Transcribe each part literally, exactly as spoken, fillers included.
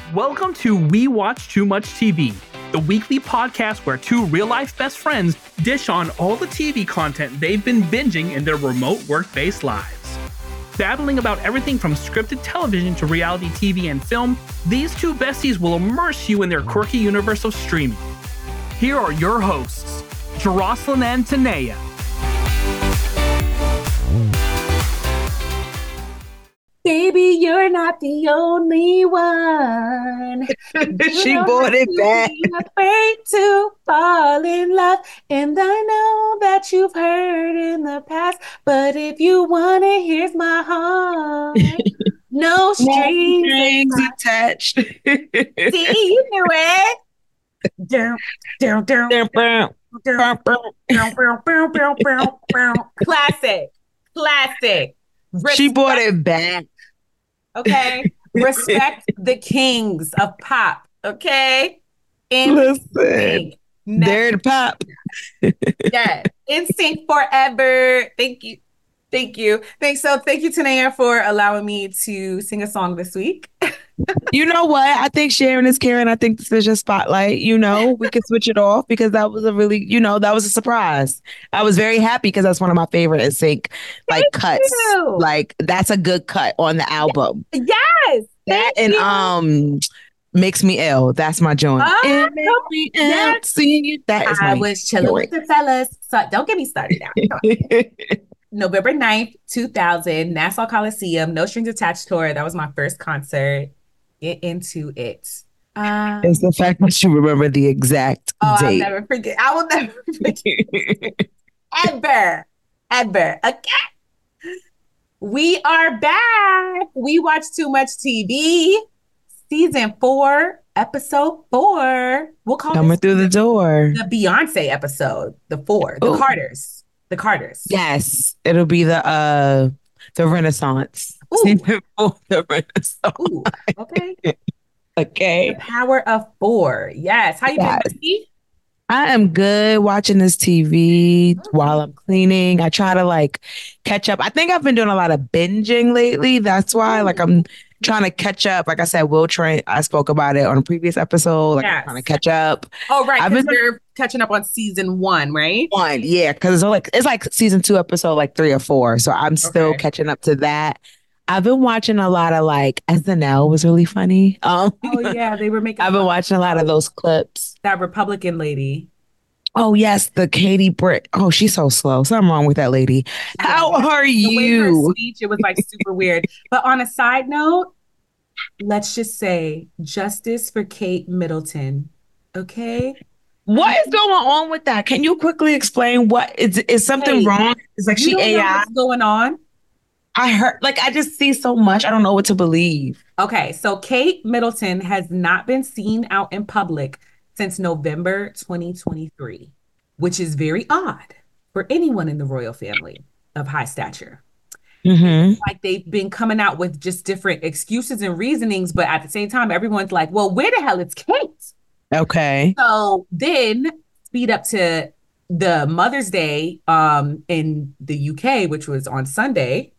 Welcome to We Watch Too Much T V, the weekly podcast where two real-life best friends dish on all the T V content they've been binging in their remote work-based lives. Babbling about everything from scripted television to reality T V and film, these two besties will immerse you in their quirky universe of streaming. Here are your hosts, Jeroslyn and Tanea. Baby, you're not the only one. She brought it back. Afraid to fall in love. And I know that you've heard in the past, but if you want it, here's my heart. No strings, strings attached. See, you knew it. Down, down, down, down, down, down, down, down, down, down. Classic, classic. Respect. She brought it back. Okay. Respect the kings of pop. Okay. In Listen, they're the pop. Yeah. N Sync forever. Thank you. Thank you. Thanks. So thank you, Tanea, for allowing me to sing a song this week. You know what? I think Sharon is Karen. I think this is your spotlight. You know, we could switch it off because that was a really, you know, that was a surprise. I was very happy because that's one of my favorite N Sync like Thank cuts. you. Like that's a good cut on the album. Yes. That and you. um Makes Me Ill. That's my joint. Oh, It makes me ill. yes. See, that is I my was chilling joint. with the fellas. So don't get me started now. November ninth, two thousand, Nassau Coliseum, No Strings Attached tour. That was my first concert. Get into it. Um, It's the fact that you remember the exact oh, I'll date. never forget. I will never forget. Ever. Ever. Okay. We are back. We watch too much T V. Season four, episode four. We'll call Coming this through the door. the Beyonce episode, the four, the Ooh. Carters. The Carters. Yes, it'll be the uh the Renaissance. Ooh. Season four, the Renaissance. Ooh, okay. Okay. The power of four. Yes. How you Yes. been, Becky? I am good watching this T V while I'm cleaning. I try to like catch up. I think I've been doing a lot of binging lately. That's why like I'm trying to catch up. Like I said, Will Train, I spoke about it on a previous episode. Like Yes. I'm trying to catch up. Oh, right. I've Because been- you're catching up on season one, right? One, yeah, because it's like it's like season two, episode like three or four. So I'm still Okay. catching up to that. I've been watching a lot of like S N L was really funny. Um, Oh, yeah. They were making I've been watching a lot of those clips. that Republican lady. Oh yes, the Katie Britt. Oh, she's so slow. Something wrong with that lady. How are The way her you? speech, it was like super weird. But on a side note, let's just say justice for Kate Middleton. Okay. What is going on with that? Can you quickly explain what is is something Hey, wrong? It's like You she don't know A I. what's going on. I heard like I just see so much. I don't know what to believe. Okay, so Kate Middleton has not been seen out in public since November twenty twenty-three, which is very odd for anyone in the royal family of high stature. Mm-hmm. Like they've been coming out with just different excuses and reasonings, but at the same time, everyone's like, well, where the hell is Kate? Okay. So then speed up to the Mother's Day um, in the U K, which was on Sunday.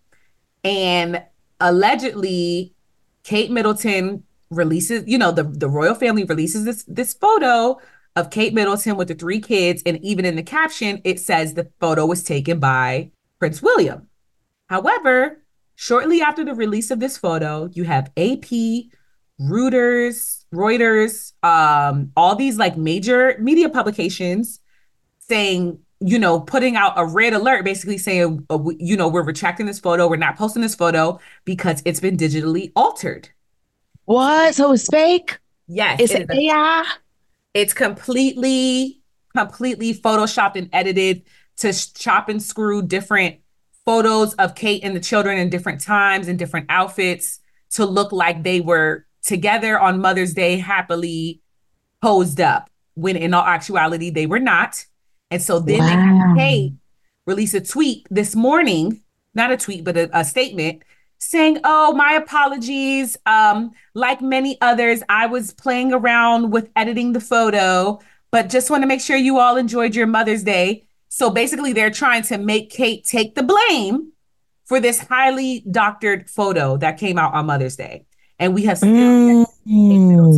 And allegedly, Kate Middleton releases, you know, the, the royal family releases this, this photo of Kate Middleton with the three kids. And even in the caption, it says the photo was taken by Prince William. However, shortly after the release of this photo, you have A P, Reuters, Reuters, um, all these like major media publications saying, you know, putting out a red alert, basically saying, uh, we- you know, we're retracting this photo. We're not posting this photo because it's been digitally altered. What? So it's fake? Yes, It's it an is a- A I? it's completely, completely photoshopped and edited to sh- chop and screw different photos of Kate and the children in different times and different outfits to look like they were together on Mother's Day, happily posed up, when in all actuality, they were not. And so then they Wow. had Kate release a tweet this morning, not a tweet, but a, a statement saying, oh, my apologies. Um, like many others, I was playing around with editing the photo, but just want to make sure you all enjoyed your Mother's Day. So basically, they're trying to make Kate take the blame for this highly doctored photo that came out on Mother's Day. And we have still yet to see Kate Middleton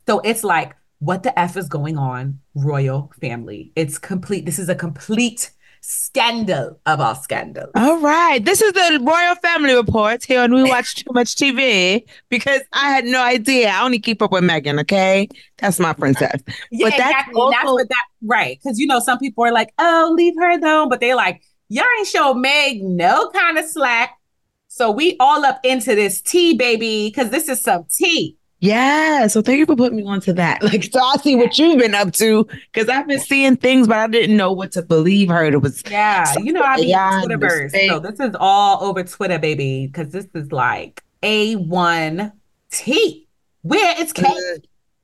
So it's like, what the F is going on, royal family? It's complete. This is a complete scandal of all scandals. All right. This is the Royal Family Report here on We Watch Too Much T V because I had no idea. I only keep up with Meghan, okay? That's my princess. Yeah, but that's exactly. also- and that's what that, right. Because, you know, some people are like, oh, leave her alone. But they're like, y'all ain't show Meg no kind of slack. So we all up into this tea, baby, because this is some tea. Yeah, so thank you for putting me onto that. Like, so I see what you've been up to because I've been seeing things, but I didn't know what to believe. Heard it was yeah, you know, I mean, yeah, Twitterverse. So this is all over Twitter, baby, because this is like A one tea. Where is Kate?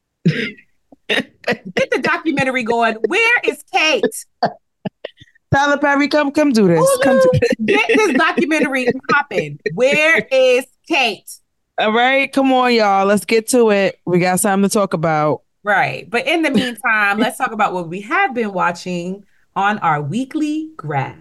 Get the documentary going. Where is Kate? Tyler Perry, come come do this. Hulu, Come do this. get this documentary popping. Where is Kate? All right, come on, y'all. Let's get to it. We got something to talk about. Right. But in the meantime, let's talk about what we have been watching on our weekly grab.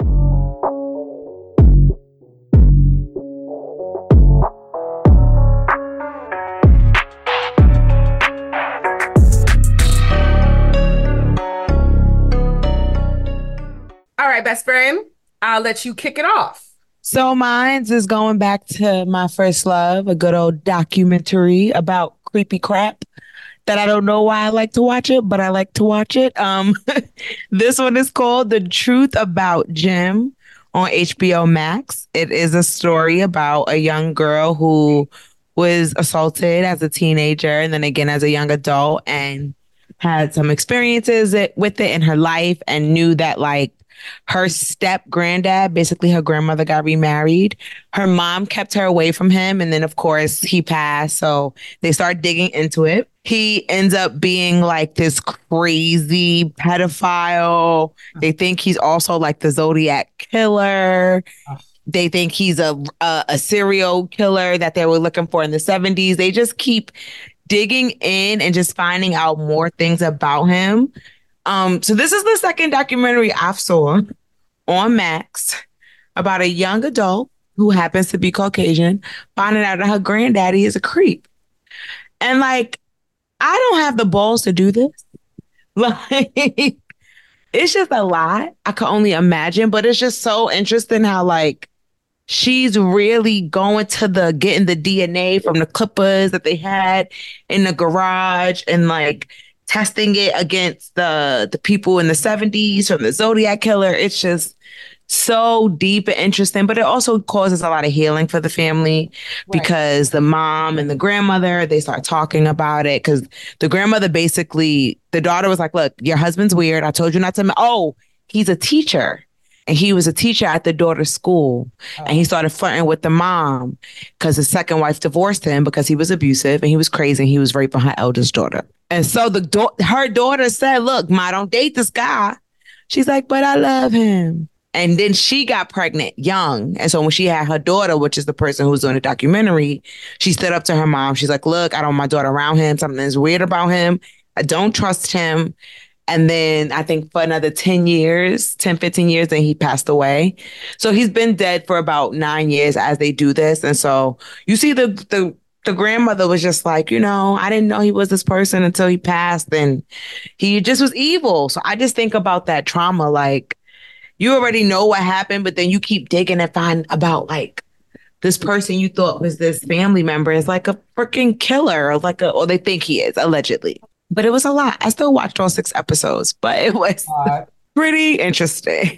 All right, best friend, I'll let you kick it off. So mine's is going back to my first love, a good old documentary about creepy crap that I don't know why I like to watch it, but I like to watch it. Um, this one is called The Truth About Jim on H B O Max. It is a story about a young girl who was assaulted as a teenager and then again as a young adult and had some experiences it, with it in her life and knew that like her step granddad, basically her grandmother, got remarried. Her mom kept her away from him. And then, of course, he passed. So they start digging into it. He ends up being like this crazy pedophile. They think he's also like the Zodiac killer. They think he's a, a, a serial killer that they were looking for in the seventies. They just keep digging in and just finding out more things about him. Um, so this is the second documentary I've saw on Max about a young adult who happens to be Caucasian, finding out that her granddaddy is a creep. And like, I don't have the balls to do this. Like, it's just a lot. I can only imagine, but it's just so interesting how like she's really going to the getting the D N A from the clippers that they had in the garage and like testing it against the the people in the seventies from the Zodiac killer. It's just so deep and interesting, but it also causes a lot of healing for the family right. because the mom and the grandmother, they start talking about it because the grandmother basically, the daughter was like, look, your husband's weird. I told you not to. Ma- oh, he's a teacher. And he was a teacher at the daughter's school. Oh. And he started flirting with the mom because his second wife divorced him because he was abusive and he was crazy and he was raping her eldest daughter. And so the do- her daughter said, look, Ma, don't date this guy. She's like, but I love him. And then she got pregnant young. And so when she had her daughter, which is the person who's doing the documentary, she stood up to her mom. She's like, look, I don't want my daughter around him. Something is weird about him. I don't trust him. And then I think for another ten years, ten, fifteen years, then he passed away. So he's been dead for about nine years as they do this. And so you see the the the grandmother was just like, you know, I didn't know he was this person until he passed. And he just was evil. So I just think about that trauma. Like you already know what happened, but then you keep digging and find about like this person you thought was this family member is like a freaking killer or like a, or they think he is allegedly. But it was a lot. I still watched all six episodes, but it was uh, pretty interesting.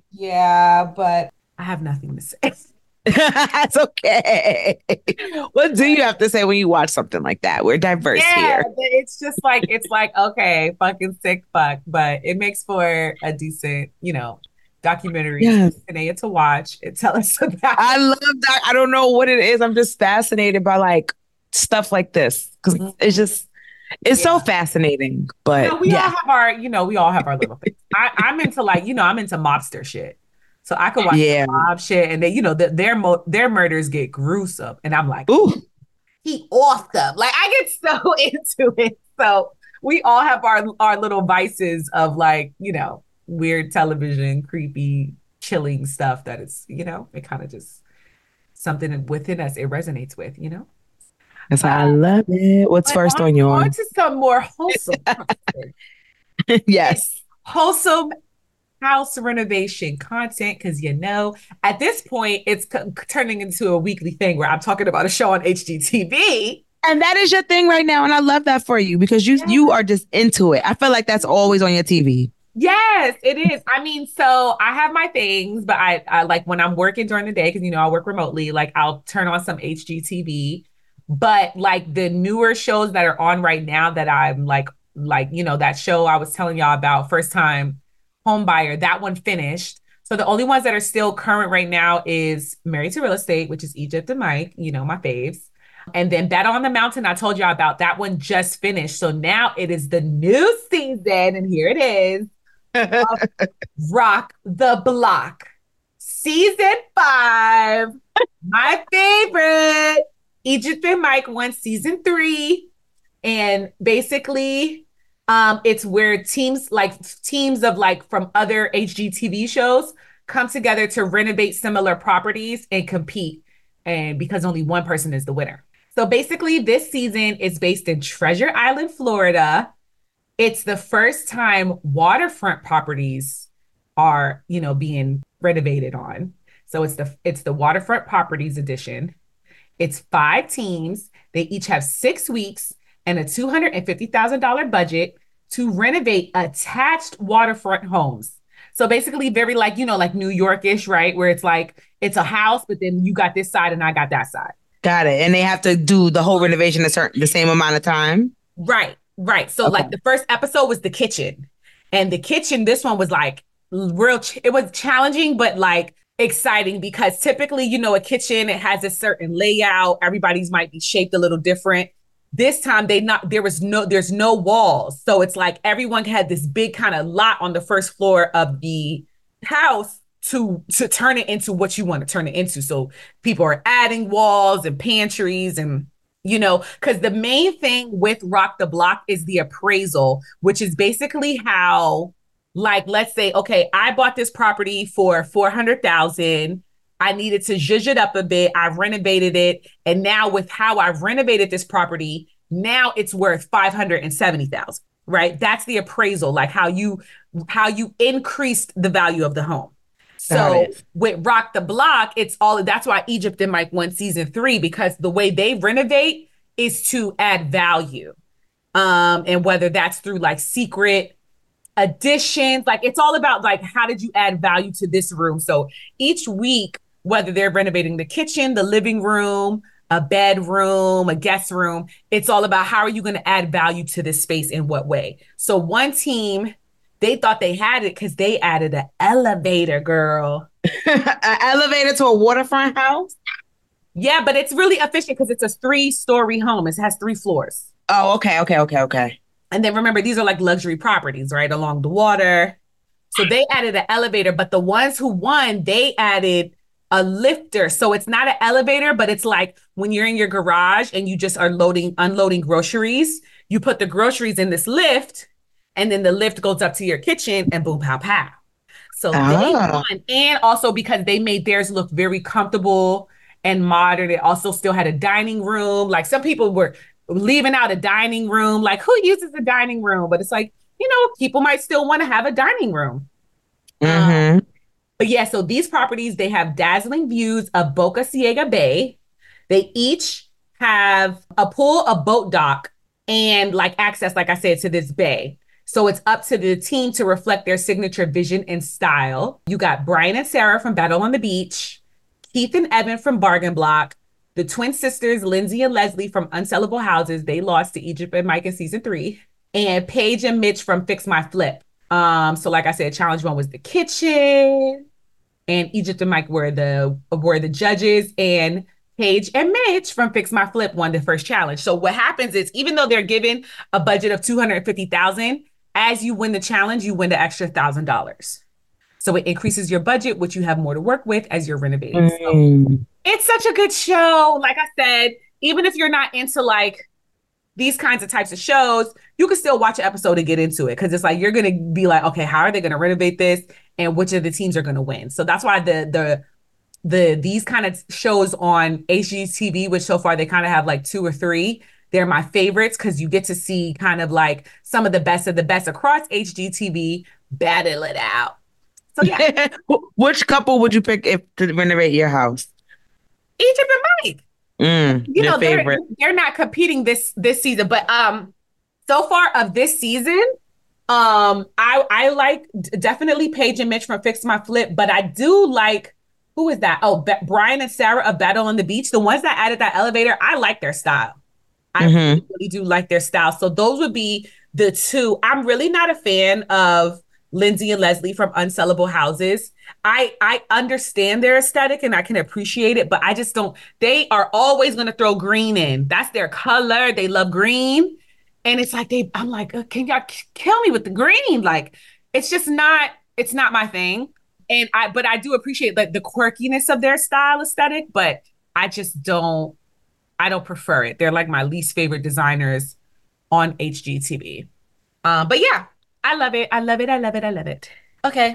Yeah, but I have nothing to say. That's okay. What do you have to say when you watch something like that? We're diverse yeah, here. It's just like, it's like, okay, fucking sick fuck, but it makes for a decent, you know, documentary yes. to watch and tell us about. I love that. I don't know what it is. I'm just fascinated by like stuff like this because mm-hmm. it's just, It's yeah. so fascinating, but you know, we yeah. all have our, you know, we all have our little things. I, I'm into like, you know, I'm into mobster shit, so I could watch yeah. mob shit, and then you know, the, their mo- their murders get gruesome, and I'm like, ooh, he awesome. Like I get so into it. So we all have our our little vices of like, you know, weird television, creepy, chilling stuff that is, you know, it kind of just something within us it resonates with, you know. That's how I love it. What's But first on, on on yours? to some more wholesome content. Yes. Wholesome house renovation content, because you know, at this point, it's c- turning into a weekly thing where I'm talking about a show on H G T V. And that is your thing right now. And I love that for you because you you are just into it. I feel like that's always on your T V. Yes, it is. I mean, so I have my things, but I, I like when I'm working during the day, because you know I work remotely, like I'll turn on some H G T V. But like the newer shows that are on right now that I'm like, like, you know, that show I was telling y'all about, First Time Home Buyer, that one finished. So the only ones that are still current right now is Married to Real Estate, which is Egypt and Mike, you know, my faves. And then That on the Mountain, I told y'all about, that one just finished. So now it is the new season, and here it is. Rock the Block, season five. My favorite. Egypt and Mike won season three, and basically, um, it's where teams like teams of like from other H G T V shows come together to renovate similar properties and compete, and because only one person is the winner. So basically, this season is based in Treasure Island, Florida. It's the first time waterfront properties are, you know, being renovated on. So it's the it's the Waterfront Properties edition. It's five teams. They each have six weeks and a two hundred fifty thousand dollars budget to renovate attached waterfront homes. So basically very like, you know, like New York-ish, right? Where it's like, it's a house, but then you got this side and I got that side. Got it. And they have to do the whole renovation a certain the same amount of time. Right. Right. So okay. Like the first episode was the kitchen, and the kitchen, this one was like real, ch- it was challenging, but like exciting, because typically, you know, a kitchen, it has a certain layout. Everybody's might be shaped a little different. This time they not, there was no, there's no walls. So it's like everyone had this big kind of lot on the first floor of the house to, to turn it into what you want to turn it into. So people are adding walls and pantries and, you know, because the main thing with Rock the Block is the appraisal, which is basically how, like, let's say, okay, I bought this property for four hundred thousand dollars. I needed to zhuzh it up a bit. I renovated it. And now with how I've renovated this property, now it's worth five hundred seventy thousand dollars, right? That's the appraisal, like how you, how you increased the value of the home. So with Rock the Block, it's all, that's why Egypt and Mike won season three, because the way they renovate is to add value. Um, and whether that's through like secret additions, like it's all about like, how did you add value to this room? So each week, whether they're renovating the kitchen, the living room, a bedroom, a guest room, it's all about how are you going to add value to this space in what way? So one team, they thought they had it because they added an elevator, girl. An elevator to a waterfront house? Yeah, but it's really efficient because it's a three-story home. It has three floors. Oh, okay, okay, okay, okay. And then remember, these are like luxury properties, right, along the water. So they added an elevator, but the ones who won, they added a lifter. So it's not an elevator, but it's like when you're in your garage and you just are loading, unloading groceries, you put the groceries in this lift, and then the lift goes up to your kitchen and boom, pow, pow. So ah. they won. And also because they made theirs look very comfortable and modern. It also still had a dining room. Like some people were leaving out a dining room. Like who uses a dining room? But it's like, you know, people might still want to have a dining room. Mm-hmm. Um, but yeah, so these properties, they have dazzling views of Boca Ciega Bay. They each have a pool, a boat dock, and like access, like I said, to this bay. So it's up to the team to reflect their signature vision and style. You got Brian and Sarah from Battle on the Beach, Keith and Evan from Bargain Block, the twin sisters, Lindsay and Leslie from Unsellable Houses. They lost to Egypt and Mike in season three. And Paige and Mitch from Fix My Flip. Um, so like I said, challenge one was the kitchen, and Egypt and Mike were the were the judges, and Paige and Mitch from Fix My Flip won the first challenge. So what happens is, even though they're given a budget of two hundred fifty thousand dollars, as you win the challenge, you win the extra one thousand dollars. So it increases your budget, which you have more to work with as you're renovating. Mm. So it's such a good show. Like I said, even if you're not into like these kinds of types of shows, you can still watch an episode and get into it, because it's like you're going to be like, okay, how are they going to renovate this, and which of the teams are going to win? So that's why the the the these kind of shows on H G T V, which so far they kind of have like two or three. They're my favorites because you get to see kind of like some of the best of the best across H G T V battle it out. So yeah. Which couple would you pick if to renovate your house? Egypt and Mike. Mm, you know, they're, favorite. they're not competing this this season, but um, so far of this season, um, I I like definitely Paige and Mitch from Fix My Flip, but I do like who is that? Oh, Be- Brian and Sarah of Battle on the Beach, the ones that added that elevator. I like their style. I Mhm. really, really do like their style. So those would be the two. I'm really not a fan of Lindsay and Leslie from Unsellable Houses. I I understand their aesthetic and I can appreciate it, but I just don't. They are always going to throw green in. That's their color. They love green, and it's like they. I'm like, uh, can y'all k- kill me with the green? Like, it's just not. It's not my thing. And I, but I do appreciate like the quirkiness of their style aesthetic, but I just don't. I don't prefer it. They're like my least favorite designers on H G T V. Um, but yeah, I love it. I love it. I love it. I love it. Okay.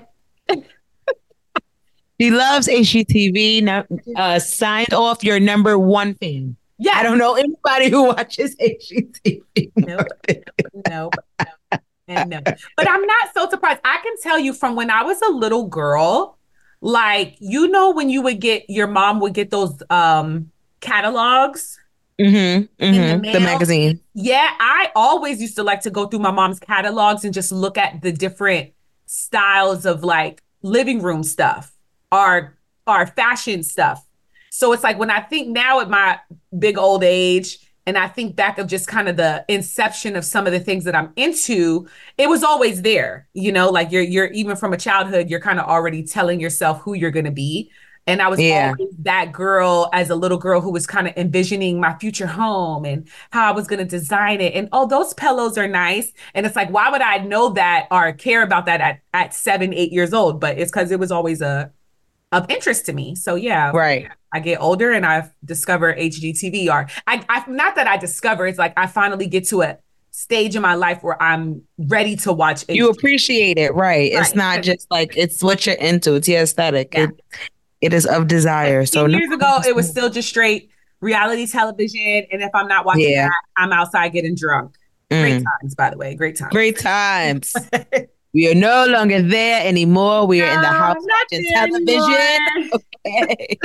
She loves H G T V. Now, uh, signed off your number one fan. Yeah. I don't know anybody who watches H G T V. Nope. Nope. No. And no. But I'm not so surprised. I can tell you from when I was a little girl, like, you know, when you would get, your mom would get those um, catalogs. Mm-hmm, In mm-hmm. the The, mail. magazine. Yeah, I always used to like to go through my mom's catalogs and just look at the different styles of like living room stuff or or fashion stuff. So it's like when I think now at my big old age and I think back of just kind of the inception of some of the things that I'm into, it was always there. You know, like you're you're even from a childhood, you're kind of already telling yourself who you're going to be. And I was Yeah. always that girl as a little girl who was kind of envisioning my future home and how I was going to design it. And oh, those pillows are nice. And it's like, why would I know that or care about that at, at seven, eight years old? But it's because it was always a of interest to me. So yeah, Right. I get older and I've discovered H G T V. Or I, I not that I discover, it's like I finally get to a stage in my life where I'm ready to watch. You H G T V. appreciate it, right? It's Right. not just like it's what you're into. It's your aesthetic. Yeah. It, it is of desire. So years no- ago, it was still just straight reality television. And if I'm not watching Yeah. that, I'm outside getting drunk. Great Mm. times, by the way. Great times. Great times. We are no longer there anymore. We are in the No, house I'm not watching there television. anymore. Okay.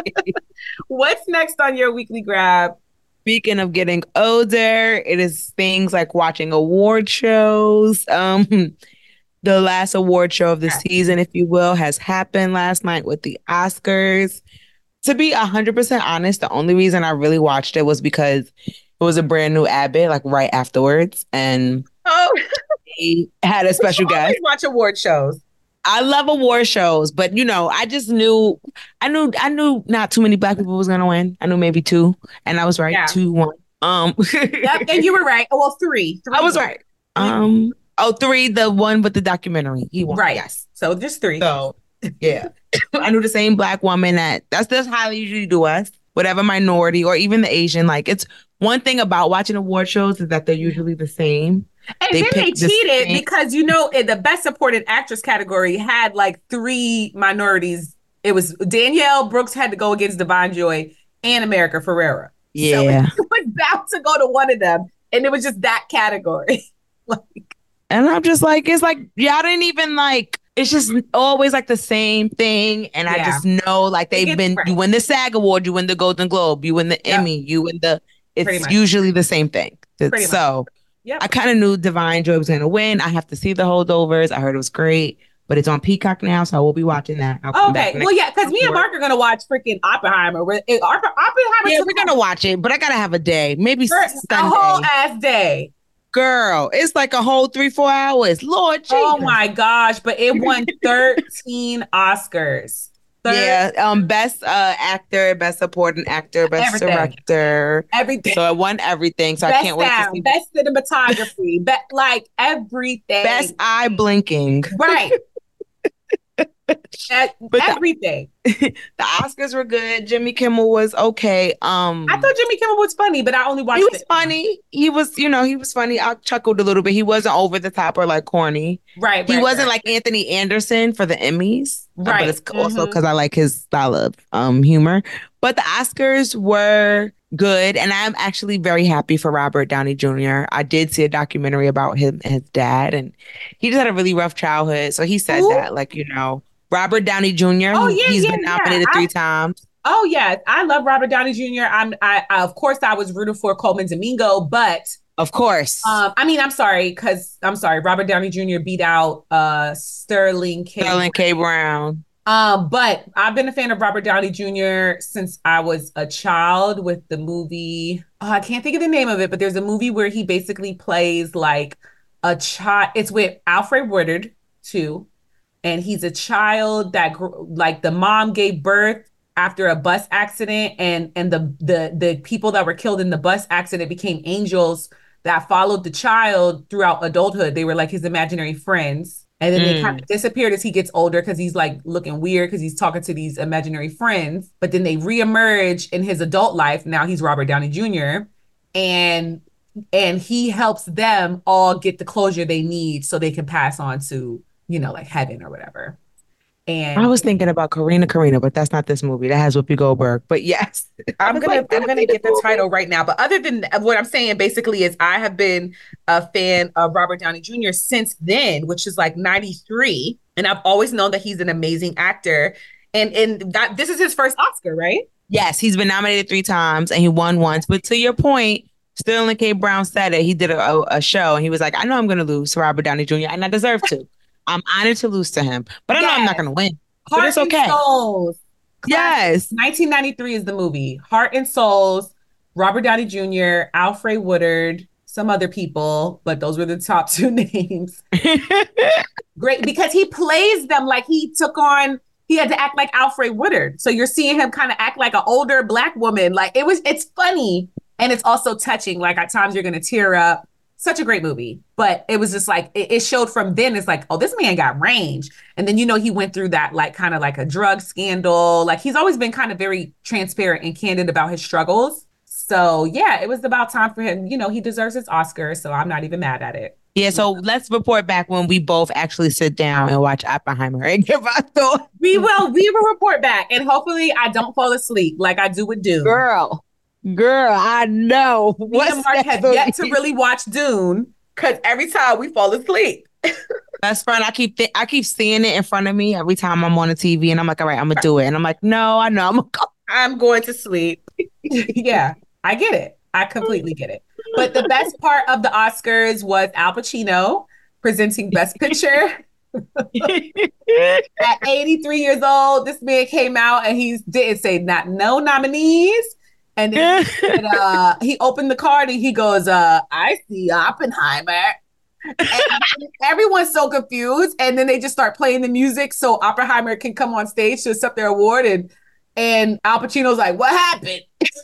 What's next on your weekly grab? Speaking of getting older, it is things like watching award shows. Um, the last award show of the Okay. season, if you will, has happened last night with the Oscars. To be one hundred percent honest, the only reason I really watched it was because it was a brand new Abbott, like right afterwards, and Oh, he had a special you always guest. watch award shows. I love award shows, but you know, I just knew, I knew, I knew not too many black people was gonna win. I knew maybe two, and I was right, Yeah. two one. Um, Yep, and you were right. Oh, well, three. three I was right. Um, oh, three, the one with the documentary. He won. Right. Yes. So just three. So yeah, I knew the same black woman that that's that's how they usually do us. Whatever minority or even the Asian, like it's one thing about watching award shows is that they're usually the same. And They then they picked the cheated same- because, you know, in the best supporting actress category had like three minorities. It was Danielle Brooks had to go against Devon Joy and America Ferrera. So Yeah, it was bound to go to one of them. And it was just that category. Like, and I'm just like, it's like y'all didn't even like. It's just always like the same thing, and I Yeah. just know like they've gets been. right. You win the SAG award, you win the Golden Globe, you win the Yep. Emmy, you win the. Pretty It's much. usually the same thing. Pretty much. So Yep. I kind of knew Divine Joy was going to win. I have to see the holdovers. I heard it was great, but it's on Peacock now, so I will be watching that. I'll come back Okay. next- Well, yeah, because me and Mark are going to watch freaking Oppenheimer. We're- it- Oppen- Oppenheimer Yeah, took we're gonna watch it, but I gotta have a day, maybe for a Sunday. whole ass day. Girl, it's like a whole three, four hours. Lord Jesus. Oh my gosh. But it won thirteen Oscars. Thir- Yeah, um, best uh actor, best supporting actor, best Everything. director. Everything. So I won everything. So I best can't wait to sound, see best cinematography, be- like everything. best eye blinking. Right. At But the, everything. the Oscars were good. Jimmy Kimmel was okay. Um, I thought Jimmy Kimmel was funny, but I only watched he was it. funny. He was, you know, he was funny. I chuckled a little bit. He wasn't over the top or like corny. Right, He right, wasn't right. like Anthony Anderson for the Emmys. uh, Right. But it's also Mhm. because I like his style of um humor. But the Oscars were good, and I'm actually very happy for Robert Downey Junior I did see a documentary about him and his dad, and he just had a really rough childhood. So he said Who? that, like, you know, Robert Downey Junior Oh, He, yeah, he's yeah, been yeah. nominated I- three times. Oh yeah, I love Robert Downey Junior I'm, I, I of course I was rooting for Coleman Domingo, but Of course. um, I mean, I'm sorry, because I'm sorry, Robert Downey Junior beat out uh Sterling K. Sterling K. Brown. Um, but I've been a fan of Robert Downey Junior since I was a child with the movie. Oh, I can't think of the name of it, but there's a movie where he basically plays like a child. It's with Alfred Woodard too, and he's a child that gr- like the mom gave birth after a bus accident, and and the the the people that were killed in the bus accident became angels that followed the child throughout adulthood. They were like his imaginary friends. And then they Mm. kind of disappeared as he gets older because he's like looking weird because he's talking to these imaginary friends. But then they reemerge in his adult life. Now he's Robert Downey Junior And and he helps them all get the closure they need so they can pass on to, you know, like heaven or whatever. And I was thinking about Karina Karina, but that's not this movie. That has Whoopi Goldberg. But yes, I I'm was gonna like, I'm that gonna be get the movie. title right now. But other than what I'm saying, basically, is I have been a fan of Robert Downey Junior since then, which is like ninety-three, and I've always known that he's an amazing actor. And and that this is his first Oscar, right? Yes, he's been nominated three times and he won once. But to your point, Sterling K. Brown said it. He did a, a, a show and he was like, I know I'm going to lose to Robert Downey Junior and I deserve to. I'm honored to lose to him, but I know I'm not going to win. But Heart it's okay. and Souls. Yes. nineteen ninety-three is the movie. Heart and Souls, Robert Downey Junior, Alfred Woodard, some other people, but those were the top two names. Great, because he plays them like he took on, he had to act like Alfred Woodard. So you're seeing him kind of act like an older Black woman. Like it was, it's funny and it's also touching. Like at times you're going to tear up. Such a great movie. But it was just like, it, it showed from then, it's like, oh, this man got range. And then, you know, he went through that, like kind of like a drug scandal. Like he's always been kind of very transparent and candid about his struggles. So yeah, it was about time for him. You know, he deserves his Oscar. So I'm not even mad at it. Yeah, so let's report back when we both actually sit down and watch Oppenheimer and give our thoughts. We will, we will report back. And hopefully I don't fall asleep like I do with Dune. Girl, girl, I know. Me and Mark have yet to really watch Dune because every time we fall asleep. That's fun. I keep th- I keep seeing it in front of me every time I'm on the T V, and I'm like, all right, I'm gonna do it. And I'm like, no, I know, I'm gonna go. I'm going to sleep. Yeah, I get it. I completely get it. But the best part of the Oscars was Al Pacino presenting Best Picture. At eighty-three years old, this man came out and he didn't say not no nominees. And then and, uh, he opened the card and he goes, uh, I see Oppenheimer. And everyone's so confused. And then they just start playing the music so Oppenheimer can come on stage to accept their award. And, and Al Pacino's like, what happened?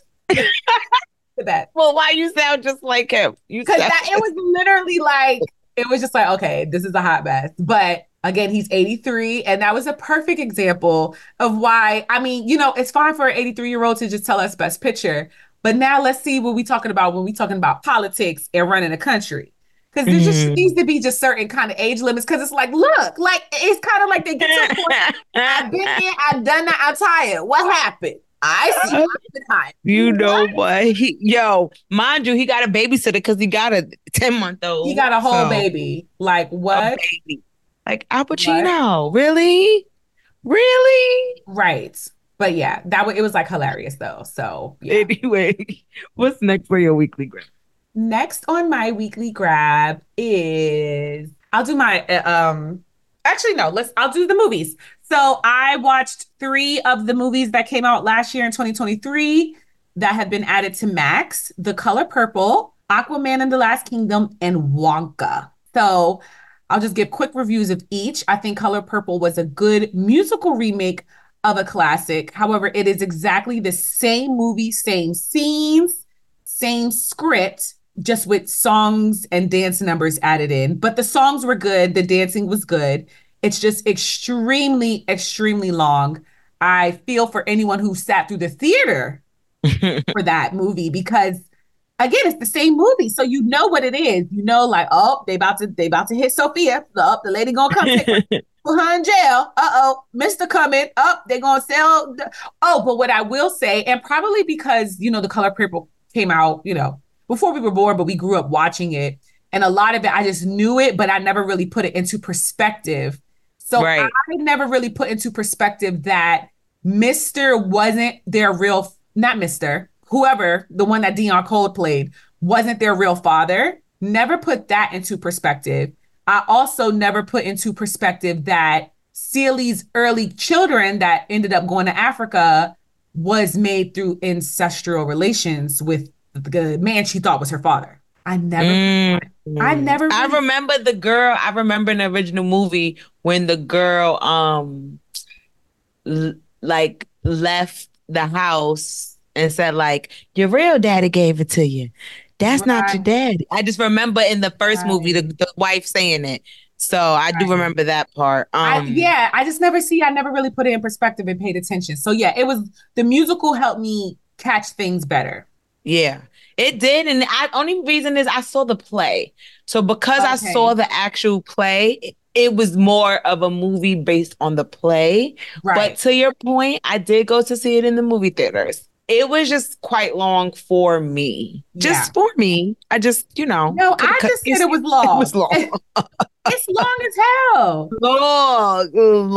That. Well, why you sound just like him? Because that it was literally like, it was just like, okay, this is a hot mess. But again, he's eighty-three. And that was a perfect example of why, I mean, you know, it's fine for an eighty-three year old to just tell us Best Picture. But now let's see what we're talking about when we're talking about politics and running a country. Because there just Mhm. needs to be just certain kind of age limits. Because it's like, look, like, it's kind of like they get to a point. I've been there, I've done that, I'm tired. What happened? I see Oppenheimer. You know what? He, yo, mind you, he got a babysitter because he got a ten month old. He got a whole So, baby. Like, a what? baby. Like Al Pacino. Really? Really? Right. But yeah, that was, it was like hilarious though. So yeah. Anyway, what's next for your weekly grab? Next on my weekly grab is I'll do my uh, um actually no, let's I'll do the movies. So I watched three of the movies that came out last year in twenty twenty-three that have been added to Max: The Color Purple, Aquaman and the Last Kingdom, and Wonka. So I'll just give quick reviews of each. I think Color Purple was a good musical remake of a classic. However, it is exactly the same movie, same scenes, same script, just with songs and dance numbers added in. But the songs were good. The dancing was good. It's just extremely, extremely long. I feel for anyone who sat through the theater for that movie because again, it's the same movie. So you know what it is. You know, like, oh, they about to they about to hit Sophia. Oh, the lady gonna come take her, put her in jail. Uh-oh, Mister coming. Up, oh, they gonna sell. The... Oh, but what I will say, and probably because, you know, The Color Purple came out, you know, before we were born, but we grew up watching it. And a lot of it, I just knew it, but I never really put it into perspective. So right. I never really put into perspective that Mister wasn't their real, not Mister, whoever, the one that Dion Cole played, wasn't their real father. Never put that into perspective. I also never put into perspective that Celie's early children that ended up going to Africa was made through ancestral relations with the man she thought was her father. I never, mm. I never. Really... I remember the girl. I remember in the original movie when the girl, um, l- like left the house and said, like, your real daddy gave it to you. That's right. Not your daddy. I just remember in the first right. movie the, the wife saying it. So I right. do remember that part. Um, I, yeah, I just never see. I never really put it in perspective and paid attention. So yeah, it was the musical helped me catch things better. Yeah. It did, and the only reason is I saw the play. So because okay. I saw the actual play, it, it was more of a movie based on the play. Right. But to your point, I did go to see it in the movie theaters. It was just quite long for me. Just yeah. for me. I just, you know. No, I just said it was long. It was long. It's long as hell. Long,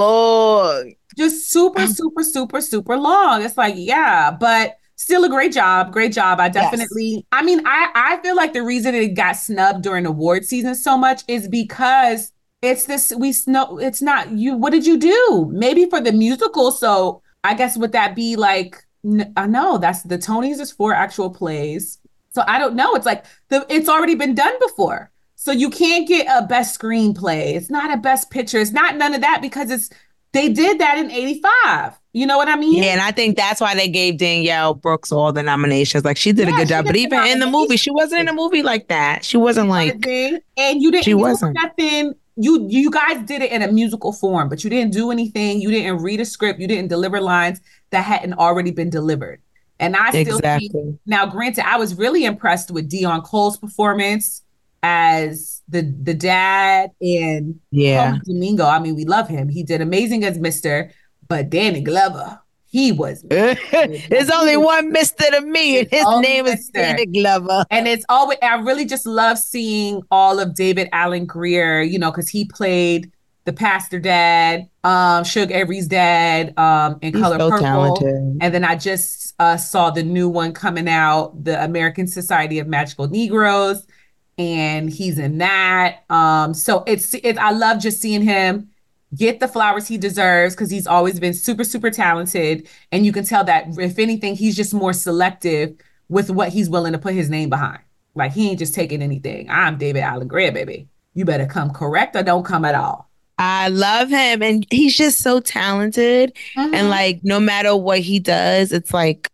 long. Just super, super, super, super long. It's like, yeah, but... Still a great job. Great job. I definitely, yes. I mean, I, I feel like the reason it got snubbed during award season so much is because it's this, we know it's not you. What did you do? Maybe for the musical. So I guess would that be like, n- I know that's the Tonys is for actual plays. So I don't know. It's like the, it's already been done before. So you can't get a best screenplay. It's not a best picture. It's not none of that because it's, they did that in eighty-five. You know what I mean? Yeah, and I think that's why they gave Danielle Brooks all the nominations. Like, she did yeah, a good job. But even in the movie, she wasn't in a movie like that. She wasn't like... And you didn't she do wasn't. nothing. You, you guys did it in a musical form, but you didn't do anything. You didn't read a script. You didn't deliver lines that hadn't already been delivered. And I still exactly. think... Now, granted, I was really impressed with Dion Cole's performance as the the dad and yeah. Tom Domingo. I mean, we love him. He did amazing as Mister But Danny Glover, he was. There's only one Mister to me, and his name Mister is Danny Glover. And it's always, I really just love seeing all of David Alan Grier, you know, because he played the pastor dad, um, Suge Avery's dad, um, in He's Color so Purple. Talented. And then I just uh, saw the new one coming out, the American Society of Magical Negroes, and he's in that. Um, so it's, it, I love just seeing him get the flowers he deserves because he's always been super, super talented. And you can tell that, if anything, he's just more selective with what he's willing to put his name behind. Like, he ain't just taking anything. I'm David Alan Grier, baby. You better come correct or don't come at all. I love him. And he's just so talented. Mm-hmm. And like, no matter what he does, it's like,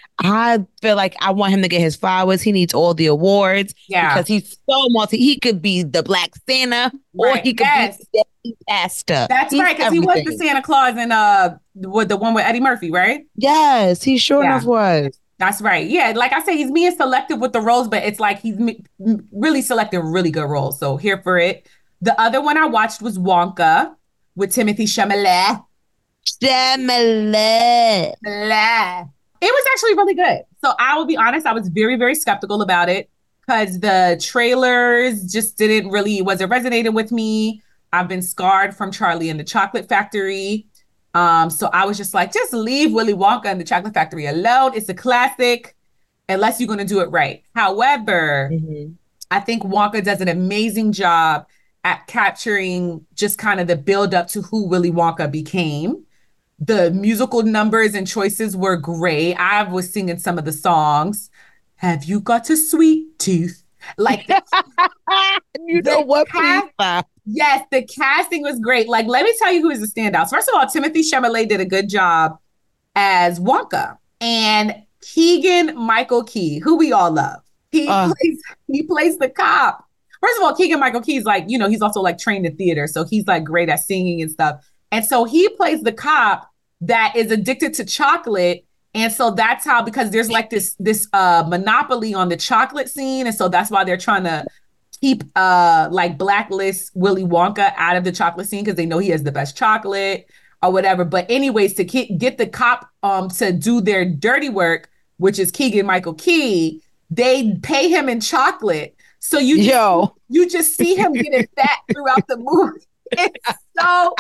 I feel like I want him to get his flowers. He needs all the awards. Yeah. Because he's so multi. He could be the Black Santa, right. or he could yes. be the pastor. That's he's right, because he was the Santa Claus in uh with the one with Eddie Murphy, right? Yes, he sure yeah. enough was. That's right. Yeah, like I say, he's being selective with the roles, but it's like he's m- really selecting really good roles. So here for it. The other one I watched was Wonka with Timothy Chalamet. Chalamet. Chalamet. It was actually really good. So I will be honest, I was very, very skeptical about it because the trailers just didn't really, wasn't resonating with me. I've been scarred from Charlie and the Chocolate Factory. Um, so I was just like, just leave Willy Wonka and the Chocolate Factory alone. It's a classic, unless you're going to do it right. However, mm-hmm. I think Wonka does an amazing job at capturing just kind of the build up to who Willy Wonka became. The musical numbers and choices were great. I was singing some of the songs. Have you got a sweet tooth? Like, you know what? Cast- yes, the casting was great. Like, let me tell you who is the standouts. First of all, Timothy Chalamet did a good job as Wonka, and Keegan Michael Key, who we all love. He uh. plays he plays the cop. first of all, Keegan Michael Key's like, you know, he's also like trained in theater. So he's like great at singing and stuff. And so he plays the cop that is addicted to chocolate. And so that's how, because there's like this, this uh, monopoly on the chocolate scene. And so that's why they're trying to keep uh, like blacklist Willy Wonka out of the chocolate scene because they know he has the best chocolate or whatever. But anyways, to ke- get the cop um, to do their dirty work, which is Keegan Michael Key, they pay him in chocolate. So you just, Yo. you just see him getting fat throughout the movie. It's so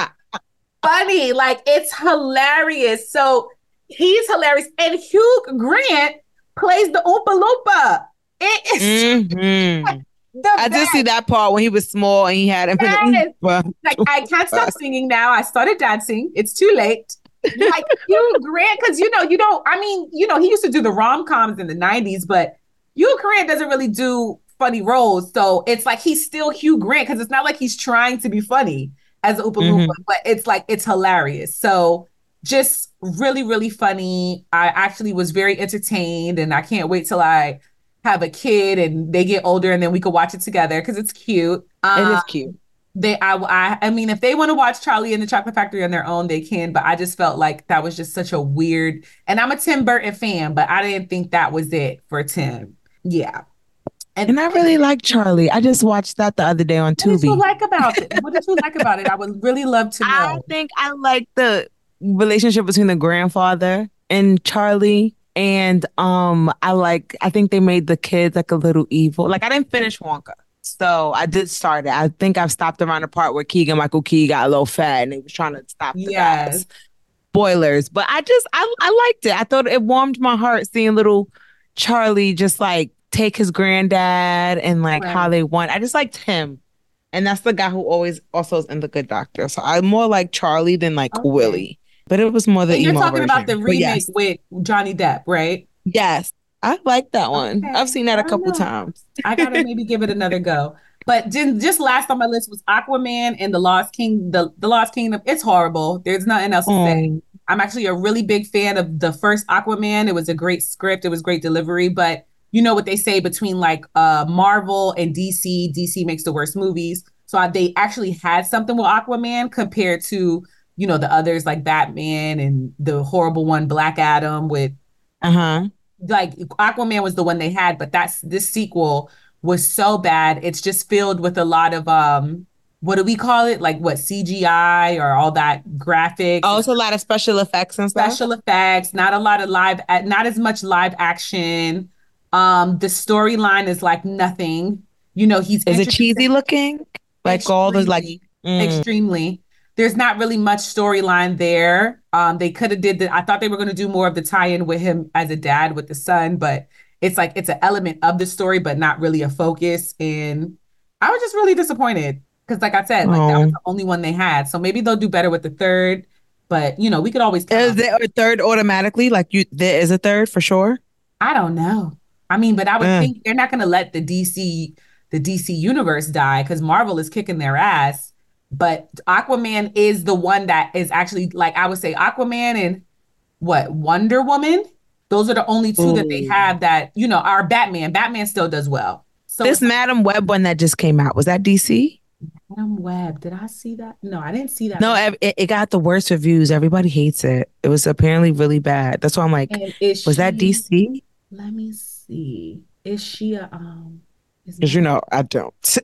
funny. Like, it's hilarious. So he's hilarious. And Hugh Grant plays the Oompa Loompa. It is Mm-hmm. the I did best. see that part when he was small and he had him. Yes. In the, Like, I can't stop singing now. I started dancing. It's too late. Like, Hugh Grant, because, you know, you don't, I mean, you know, he used to do the rom-coms in the nineties, but Hugh Grant doesn't really do funny roles. So it's like he's still Hugh Grant because it's not like he's trying to be funny as Oompa Loompa, Mhm. but it's like, it's hilarious. So just really, really funny. I actually was very entertained and I can't wait till I have a kid and they get older and then we could watch it together because it's cute. It Um, is cute. they I, I I mean if they want to watch Charlie and the Chocolate Factory on their own they can, but I just felt like that was just such a weird, and I'm a Tim Burton fan, but I didn't think that was it for Tim. Yeah. And, And I really like Charlie. I just watched that the other day on what did you Tubi. like about it? What did you like about it? I would really love to I know. think I like the relationship between the grandfather and Charlie. And um, I like, I think they made the kids like a little evil. Like I didn't finish Wonka. So I did start it. I think I've stopped around the part where Keegan Michael Key got a little fat and they was trying to stop the Yes. guys. Spoilers. But I just, I, I liked it. I thought it warmed my heart seeing little Charlie just like take his granddad and like Right. how they want. I just liked him. And that's the guy who always also is in The Good Doctor. So I'm more like Charlie than like Okay. Willie. But it was more the And you're emo talking about the version. But remake yes, with Johnny Depp, right? yes, I like that one. Okay. I've seen that I a don't couple know. times. I gotta maybe give it another go. But just, just last on my list was Aquaman and the Lost King, the, the Lost Kingdom. It's horrible. There's nothing else to say. Oh, I'm actually a really big fan of the first Aquaman. It was a great script. It was great delivery. But you know what they say between like uh, Marvel and D C. D C makes the worst movies. So I, they actually had something with Aquaman compared to, you know, the others like Batman and the horrible one, Black Adam with uh-huh. like Aquaman was the one they had, but that's this sequel was so bad. It's just filled with a lot of um what do we call it? Like what C G I or all that graphics, Oh, it's a lot of special effects and stuff. special effects, not a lot of live not as much live action. Um the storyline is like nothing. You know, he's Is it introducing- cheesy looking? Like all the like Extremely. mm. Extremely. There's not really much storyline there. Um, they could have did that. I thought they were going to do more of the tie-in with him as a dad with the son, but it's like it's an element of the story, but not really a focus. And I was just really disappointed because, like I said, like that was Oh. the only one they had. So maybe they'll do better with the third. But you know, we could always. count Is on- there a third automatically? Like you there is a third for sure? I don't know. I mean, but I would Mm. think they're not going to let the D C the D C universe die because Marvel is kicking their ass. But Aquaman is the one that is actually like I would say Aquaman and what Wonder Woman. Those are the only two that they Ooh. have that you know are Batman. Batman still does well. So This Madam Web one that just came out, was that D C? Madam Web, did I see that? No, I didn't see that. No, it, it got the worst reviews. Everybody hates it. It was apparently really bad. That's why I'm like, And is was that she- D C? Let me see. Is she a um? Is Because you Madam- know, I don't.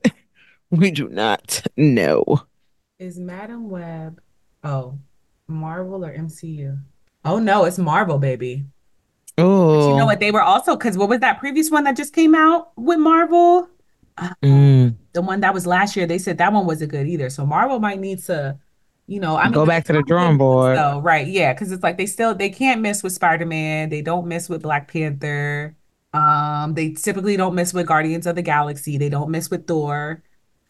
We do not know. Is Madam Web, oh, Marvel or M C U? Oh no, it's Marvel, baby. Oh, You know what? They were also, because what was that previous one that just came out with Marvel? Uh, Mm. The one that was last year, they said that one wasn't good either. So Marvel might need to, you know, I mean, Go back to the drawing board. So, right, yeah, because it's like they still they can't miss with Spider-Man. They don't miss with Black Panther. Um, they typically don't miss with Guardians of the Galaxy. They don't miss with Thor.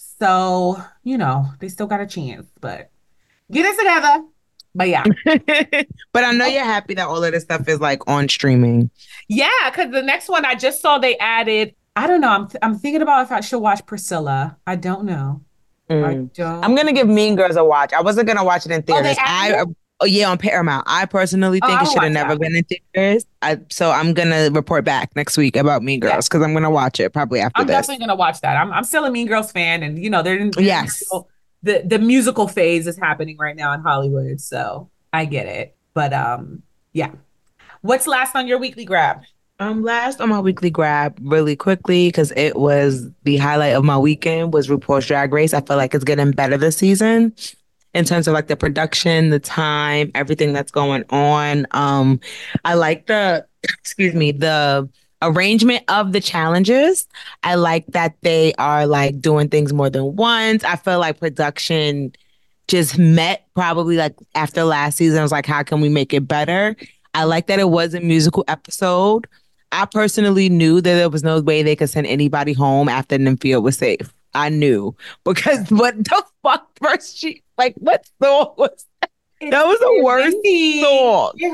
So, you know, they still got a chance, but get it together. But yeah. But I know you're happy that all of this stuff is like on streaming. Yeah, because the next one I just saw they added, I don't know. I'm I'm thinking about if I should watch Priscilla. I don't know. I Mm. don't. I'm gonna give Mean Girls a watch. I wasn't gonna watch it in Oh, they theaters. I added Oh yeah, on Paramount. I personally Oh, think I it will should have watch never that. been in theaters. I, so I'm gonna report back next week about Mean Yeah. Girls because I'm gonna watch it probably after I'm this. definitely gonna watch that. I'm I'm still a Mean Girls fan, and you know, they're, they're Yes. still, the the musical phase is happening right now in Hollywood, so I get it. But um, yeah. What's last on your weekly grab? Um, last on my weekly grab, really quickly, because it was the highlight of my weekend, was RuPaul's Drag Race. I feel like it's getting better this season in terms of like the production, the time, everything that's going on. Um, I like the, excuse me, the arrangement of the challenges. I like that they are like doing things more than once. I feel like production just met probably like after last season. I was like, how can we make it better? I like that it was a musical episode. I personally knew that there was no way they could send anybody home after Nympia was safe. I knew because what the fuck first she like what song was that? That was the worst song. Yeah.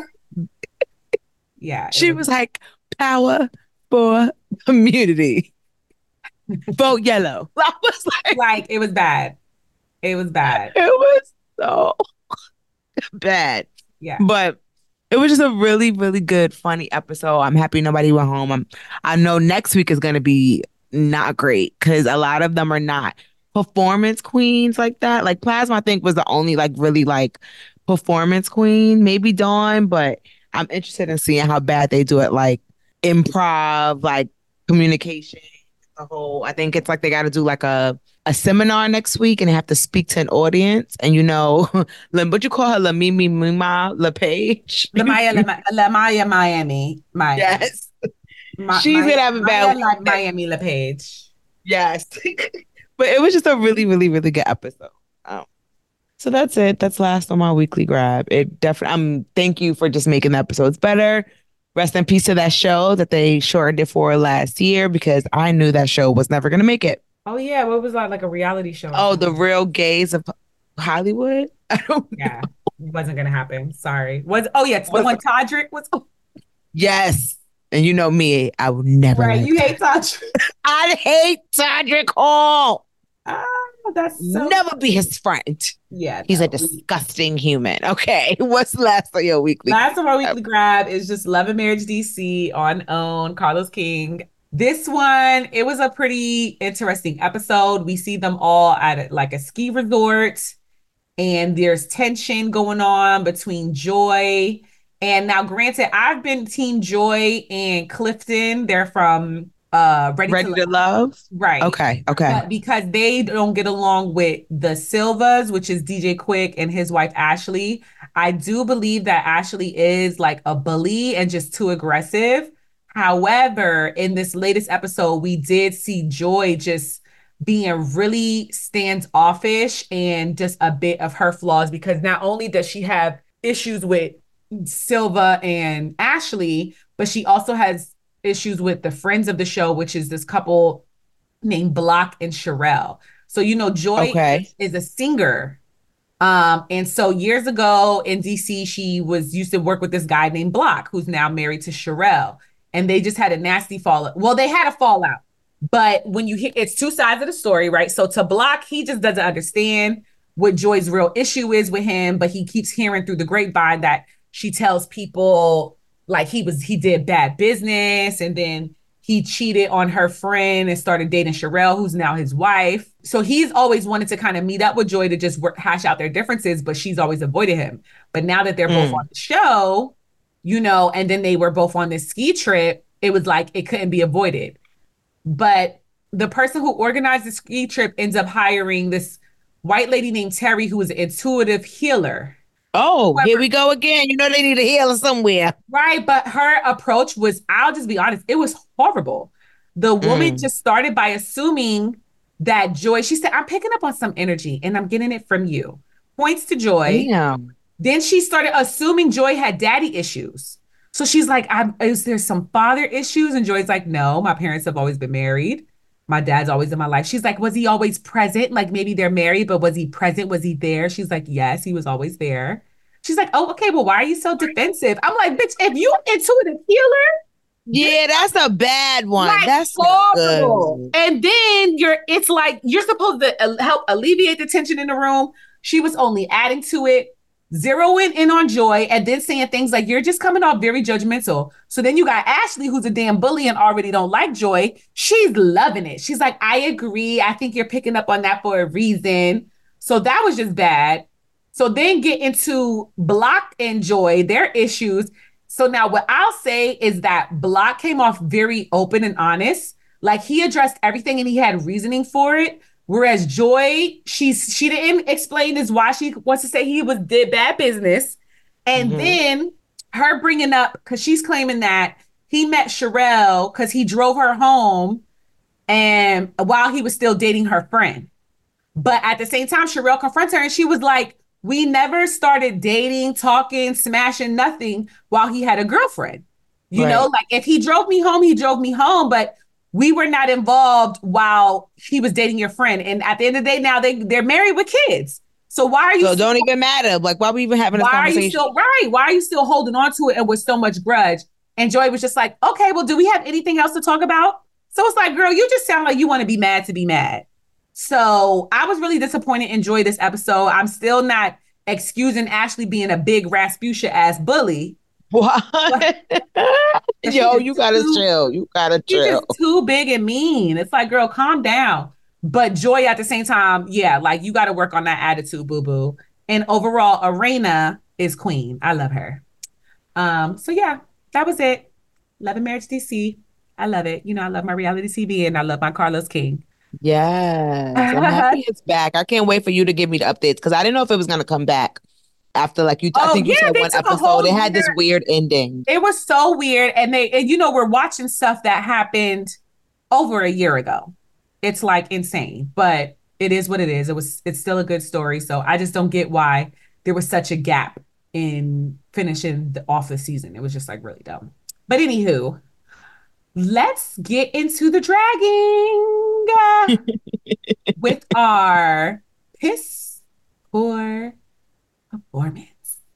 Yeah. She was, was like power for community. Vote yellow. I was like, like it was bad. It was bad. It was so bad. Yeah. But it was just a really, really good, funny episode. I'm happy nobody went home. I'm, I know next week is going to be not great because a lot of them are not performance queens like that. Like Plasma, I think, was the only like really like performance queen, maybe Dawn, but I'm interested in seeing how bad they do it, like improv, like communication, the whole. I think it's like they got to do like a a seminar next week and they have to speak to an audience. And you know, what you call her, La Mimi Mima La Page? La Maya, La, La Maya Miami. Maya. Yes. Ma- She's Maya, gonna have a bad Maya, like Miami LePage. Yes. But it was just a really, really, really good episode. Um, so that's it. That's last on my weekly grab. It definitely. Um, thank you for just making the episodes better. Rest in peace to that show that they shortened it for last year because I knew that show was never gonna make it. Oh yeah, what was that, like a reality show? Oh, The Real Gays of Hollywood. I don't yeah, know. It wasn't gonna happen. Sorry. Was oh yeah, the one Todrick was. Oh. Yes, and you know me, I would never. Right, like you hate Todrick. I hate Todrick Hall. Oh, that's so never be his friend. Yeah, he's no. a disgusting human. Okay, what's last on your weekly? Last of our weekly grab is just Love and Marriage D C on OWN, Carlos King. This one, it was a pretty interesting episode. We see them all at a, like a ski resort, and there's tension going on between Joy. And now, granted, I've been Team Joy and Clifton. They're from uh, Ready, Ready to, to Love. Love. Right. Okay. Okay. But because they don't get along with the Silvas, which is D J Quick and his wife, Ashley, I do believe that Ashley is like a bully and just too aggressive. However, in this latest episode, we did see Joy just being really standoffish and just a bit of her flaws, because not only does she have issues with Silva and Ashley, but she also has issues with the friends of the show, which is this couple named Block and Sherelle. So, you know, Joy okay. is, is a singer. Um, and so years ago in D C, she was used to work with this guy named Block, who's now married to Sherelle. And they just had a nasty fallout. Well, they had a fallout. But when you hear, it's two sides of the story, right? So to Block, he just doesn't understand what Joy's real issue is with him, but he keeps hearing through the grapevine that she tells people like he was, he did bad business, and then he cheated on her friend and started dating Sherelle, who's now his wife. So he's always wanted to kind of meet up with Joy to just work, hash out their differences, but she's always avoided him. But now that they're mm. both on the show, you know, and then they were both on this ski trip, it was like it couldn't be avoided. But the person who organized the ski trip ends up hiring this white lady named Terry, who is an intuitive healer. Oh, Whoever, here we go again. You know, they need a healer somewhere. Right. But her approach was, I'll just be honest, it was horrible. The woman mm. just started by assuming that Joy, she said, I'm picking up on some energy and I'm getting it from you. Points to Joy. Damn. Then she started assuming Joy had daddy issues. So she's like, I'm, is there some father issues? And Joy's like, no, my parents have always been married. My dad's always in my life. She's like, was he always present? Like maybe they're married, but was he present? Was he there? She's like, yes, he was always there. She's like, oh, okay, well, why are you so defensive? I'm like, bitch, if you intuitive healer. Yeah, that's a bad one. Like, that's horrible. And then you're, it's like, you're supposed to help alleviate the tension in the room. She was only adding to it. zeroing in on Joy and then saying things like, you're just coming off very judgmental. So then you got Ashley, who's a damn bully and already don't like Joy. She's loving it. She's like, I agree. I think you're picking up on that for a reason. So that was just bad. So then get into Block and Joy, their issues. So now what I'll say is that Block came off very open and honest. Like he addressed everything and he had reasoning for it. Whereas Joy, she's she didn't explain this why she wants to say he was did bad business. And mm-hmm. then her bringing up, because she's claiming that he met Sherelle because he drove her home and while he was still dating her friend. But at the same time, Sherelle confronts her and she was like, we never started dating, talking, smashing, nothing while he had a girlfriend. You right. know, like if he drove me home, he drove me home, but we were not involved while he was dating your friend. And at the end of the day, now they, they're married with kids. So why are you- So still, don't even matter. Like, why are we even having this why conversation? Are you still, right. Why are you still holding on to it and with so much grudge? And Joy was just like, okay, well, do we have anything else to talk about? So it's like, girl, you just sound like you want to be mad to be mad. So I was really disappointed in Joy this episode. I'm still not excusing Ashley being a big Rasputia ass bully. What? Yo, you gotta too, chill. You gotta chill. She's just too big and mean. It's like, girl, calm down. But Joy at the same time, yeah, like you gotta work on that attitude, boo-boo. And overall, Arena is queen. I love her. Um, so yeah, that was it. Love and Marriage D C. I love it. You know, I love my reality T V and I love my Carlos King. Yes. I'm happy it's back. I can't wait for you to give me the updates because I didn't know if it was gonna come back. After like you, oh, I think you yeah, said one episode, it had year. this weird ending. It was so weird. And they, and you know, we're watching stuff that happened over a year ago. It's like insane, but it is what it is. It was, it's still a good story. So I just don't get why there was such a gap in finishing the off the season. It was just like really dumb. But anywho, let's get into the dragging with our piss poor performance.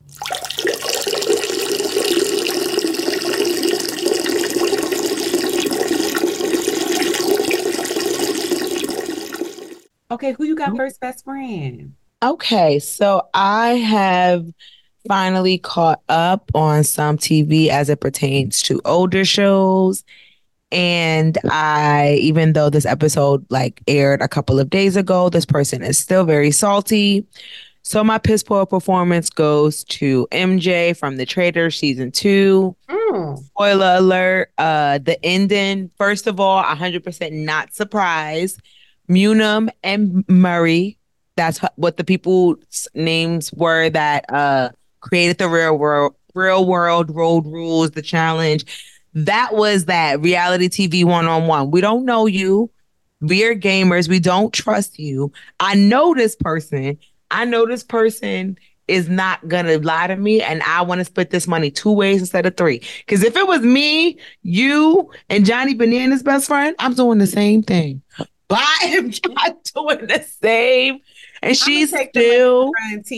Okay, who you got first, best friend? Okay, so I have finally caught up on some T V as it pertains to older shows. And I, even though this episode like aired a couple of days ago, this person is still very salty. So my piss poor performance goes to M J from The Traitors season two. Mm. Spoiler alert, uh, the ending, first of all, one hundred percent not surprised. Munum and Murray, that's what the people's names were that uh, created the real world, real world road rules, the challenge. That was that reality T V one-on-one. We don't know you. We're gamers. We don't trust you. I know this person. I know this person is not going to lie to me, and I want to split this money two ways instead of three. Because if it was me, you, and Johnny Banana's best friend, I'm doing the same thing. But I am not doing the same. And she's still...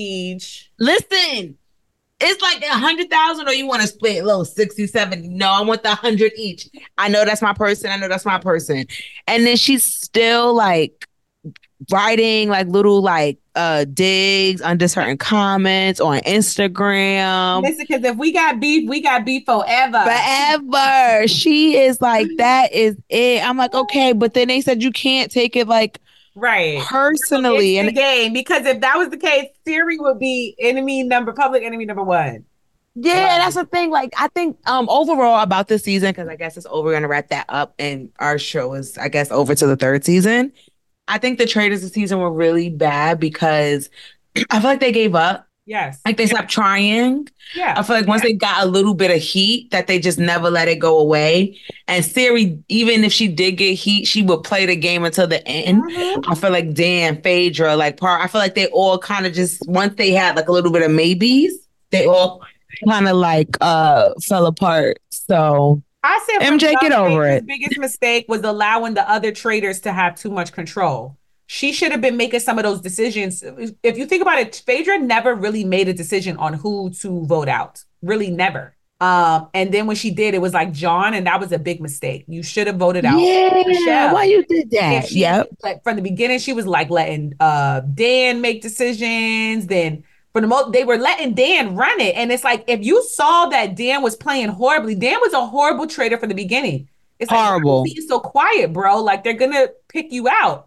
Listen, it's like a hundred thousand or you want to split a little sixty, seventy. No, I want the hundred each. I know that's my person. I know that's my person. And then she's still like writing like little like uh digs under certain comments on Instagram. Listen, because if we got beef, we got beef forever. Forever. She is like, that is it. I'm like, okay, but then they said you can't take it like right personally. It's and the game, because if that was the case, Siri would be enemy number, public enemy number one. Yeah, right. That's the thing. Like, I think um overall about this season, because I guess it's over, we're gonna wrap that up, and our show is, I guess, over to the third season. I think the Traitors this season were really bad because I feel like they gave up. Yes. Like they stopped trying. Yeah. I feel like once yeah. they got a little bit of heat, that they just never let it go away. And Siri, even if she did get heat, she would play the game until the end. Mm-hmm. I feel like Dan, Phaedra, like Par, I feel like they all kind of just, once they had like a little bit of maybes, they all kind of like uh fell apart. So I said M J, get over it. The biggest mistake was allowing the other traitors to have too much control. She should have been making some of those decisions. If you think about it, Phaedra never really made a decision on who to vote out. Really never. Um, and then when she did, it was like John, and that was a big mistake. You should have voted out yeah, Michelle. Why you did that? She, yep. Like from the beginning, she was like letting uh, Dan make decisions. Then For the most, they were letting Dan run it. And it's like, if you saw that Dan was playing horribly, Dan was a horrible trader from the beginning. It's like, Horrible. being so quiet, bro. Like, they're going to pick you out.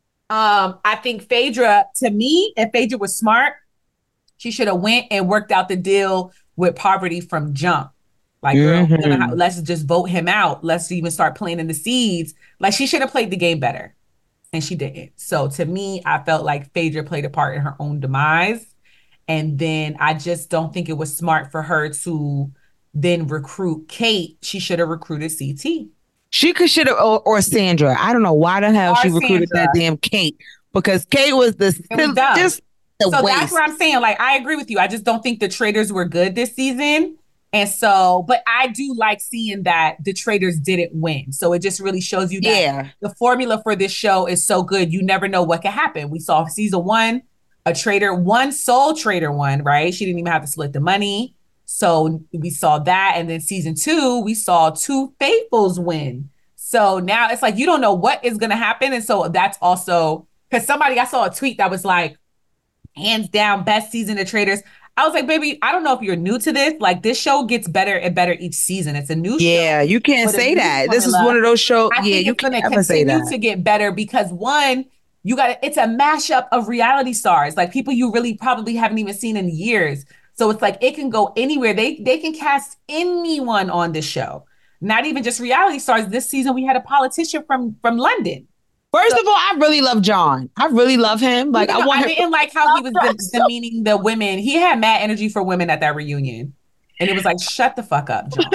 Um, I think Phaedra, to me, if Phaedra was smart, she should have went and worked out the deal with Parvati from jump. Like, girl, Mhm. we're gonna ha- let's just vote him out. Let's even start planting the seeds. Like, she should have played the game better. And she didn't. So to me, I felt like Phaedra played a part in her own demise. And then I just don't think it was smart for her to then recruit Kate. She should have recruited C T. She could should have or, or Sandra. I don't know why the hell Or she recruited Sandra. that damn Kate, because Kate was the It was dumb. just the So waste. that's what I'm saying. Like, I agree with you. I just don't think the traders were good this season. And so, but I do like seeing that the traders didn't win. So it just really shows you that Yeah. the formula for this show is so good. You never know what could happen. We saw season one, a trader, one sole trader won, right? She didn't even have to split the money. So we saw that. And then season two, we saw two faithfuls win. So now it's like, you don't know what is going to happen. And so that's also, because somebody, I saw a tweet that was like, hands down, best season of traders. I was like, baby, I don't know if you're new to this. Like, this show gets better and better each season. It's a new show. Yeah, you can't with a say new that. This is formula. one of those shows. I Yeah, think you it's going to can't ever say continue that. to get better because one, you got to, it's a mashup of reality stars, like people you really probably haven't even seen in years. So it's like, it can go anywhere. They they can cast anyone on this show. Not even just reality stars. This season, we had a politician from, from London. First of all, I really love John. I really love him. Like, You know, I want I him. didn't like how he was John de- so- demeaning the women. He had mad energy for women at that reunion. And it was like, shut the fuck up, John.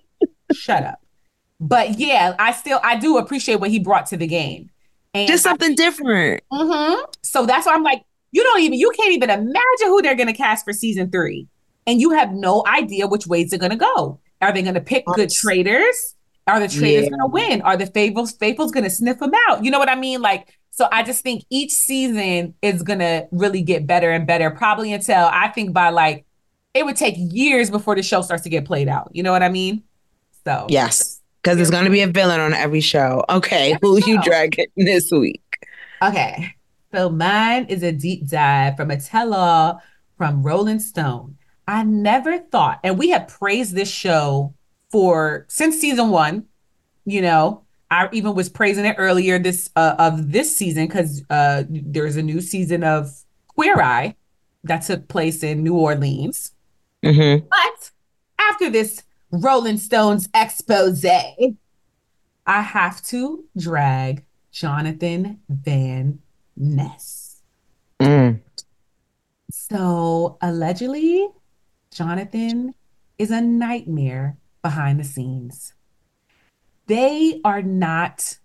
Shut up. But yeah, I still, I do appreciate what he brought to the game. And Just something different. Mhm. So that's why I'm like, you don't even, you can't even imagine who they're going to cast for season three. And you have no idea which ways they're going to go. Are they going to pick good traders? Are the traders Yeah. going to win? Are the faithfuls, faithfuls going to sniff them out? You know what I mean? Like, so I just think each season is going to really get better and better, probably until I think by like, it would take years before the show starts to get played out. You know what I mean? So Yes, because there's going to be a villain on every show. Okay, Every who you show. dragging this week? Okay. So mine is a deep dive from a tell-all from Rolling Stone. I never thought, and we have praised this show for since season one, you know, I even was praising it earlier this uh, of this season because uh, there's a new season of Queer Eye that took place in New Orleans. Mm-hmm. But after this Rolling Stones expose, I have to drag Jonathan Van Ness. Mm. So allegedly, Jonathan is a nightmare behind the scenes. They are not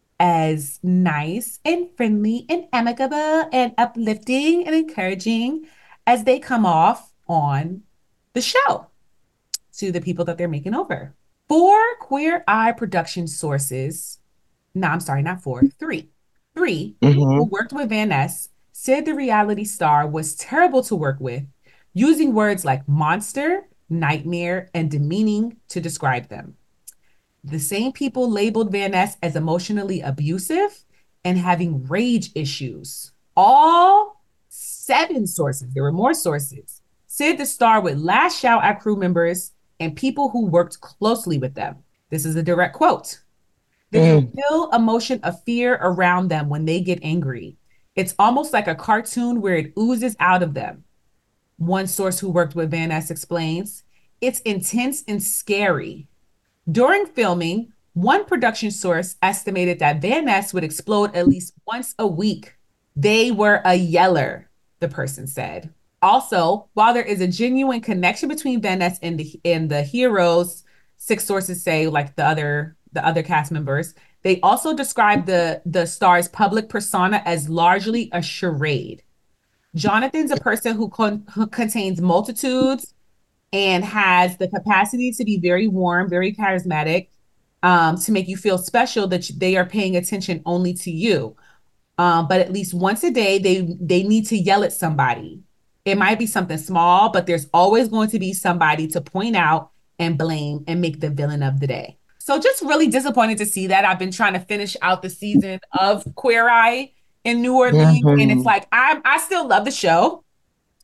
as nice and friendly and amicable and uplifting and encouraging as they come off on the show to the people that they're making over. Four Queer Eye production sources, no, I'm sorry, not four, three, three Mhm. who worked with Van Ness said the reality star was terrible to work with, using words like monster, nightmare, and demeaning to describe them. The same people labeled Van Ness as emotionally abusive and having rage issues. All seven sources, there were more sources, said the star would lash out at crew members and people who worked closely with them. This is a direct quote. There's Mm. a real emotion of fear around them when they get angry. It's almost like a cartoon where it oozes out of them. One source who worked with Van Ness explains, it's intense and scary. During filming, one production source estimated that Van Ness would explode at least once a week. They were a yeller, the person said. Also, while there is a genuine connection between Van Ness and the and the heroes, six sources say, like the other the other cast members, they also describe the the star's public persona as largely a charade. Jonathan's a person who, con- who contains multitudes and has the capacity to be very warm, very charismatic, um, to make you feel special that they are paying attention only to you. Um, but at least once a day, they they need to yell at somebody. It might be something small, but there's always going to be somebody to point out and blame and make the villain of the day. So just really disappointed to see that. I've been trying to finish out the season of Queer Eye in New Orleans. Mhm. And it's like, I I still love the show.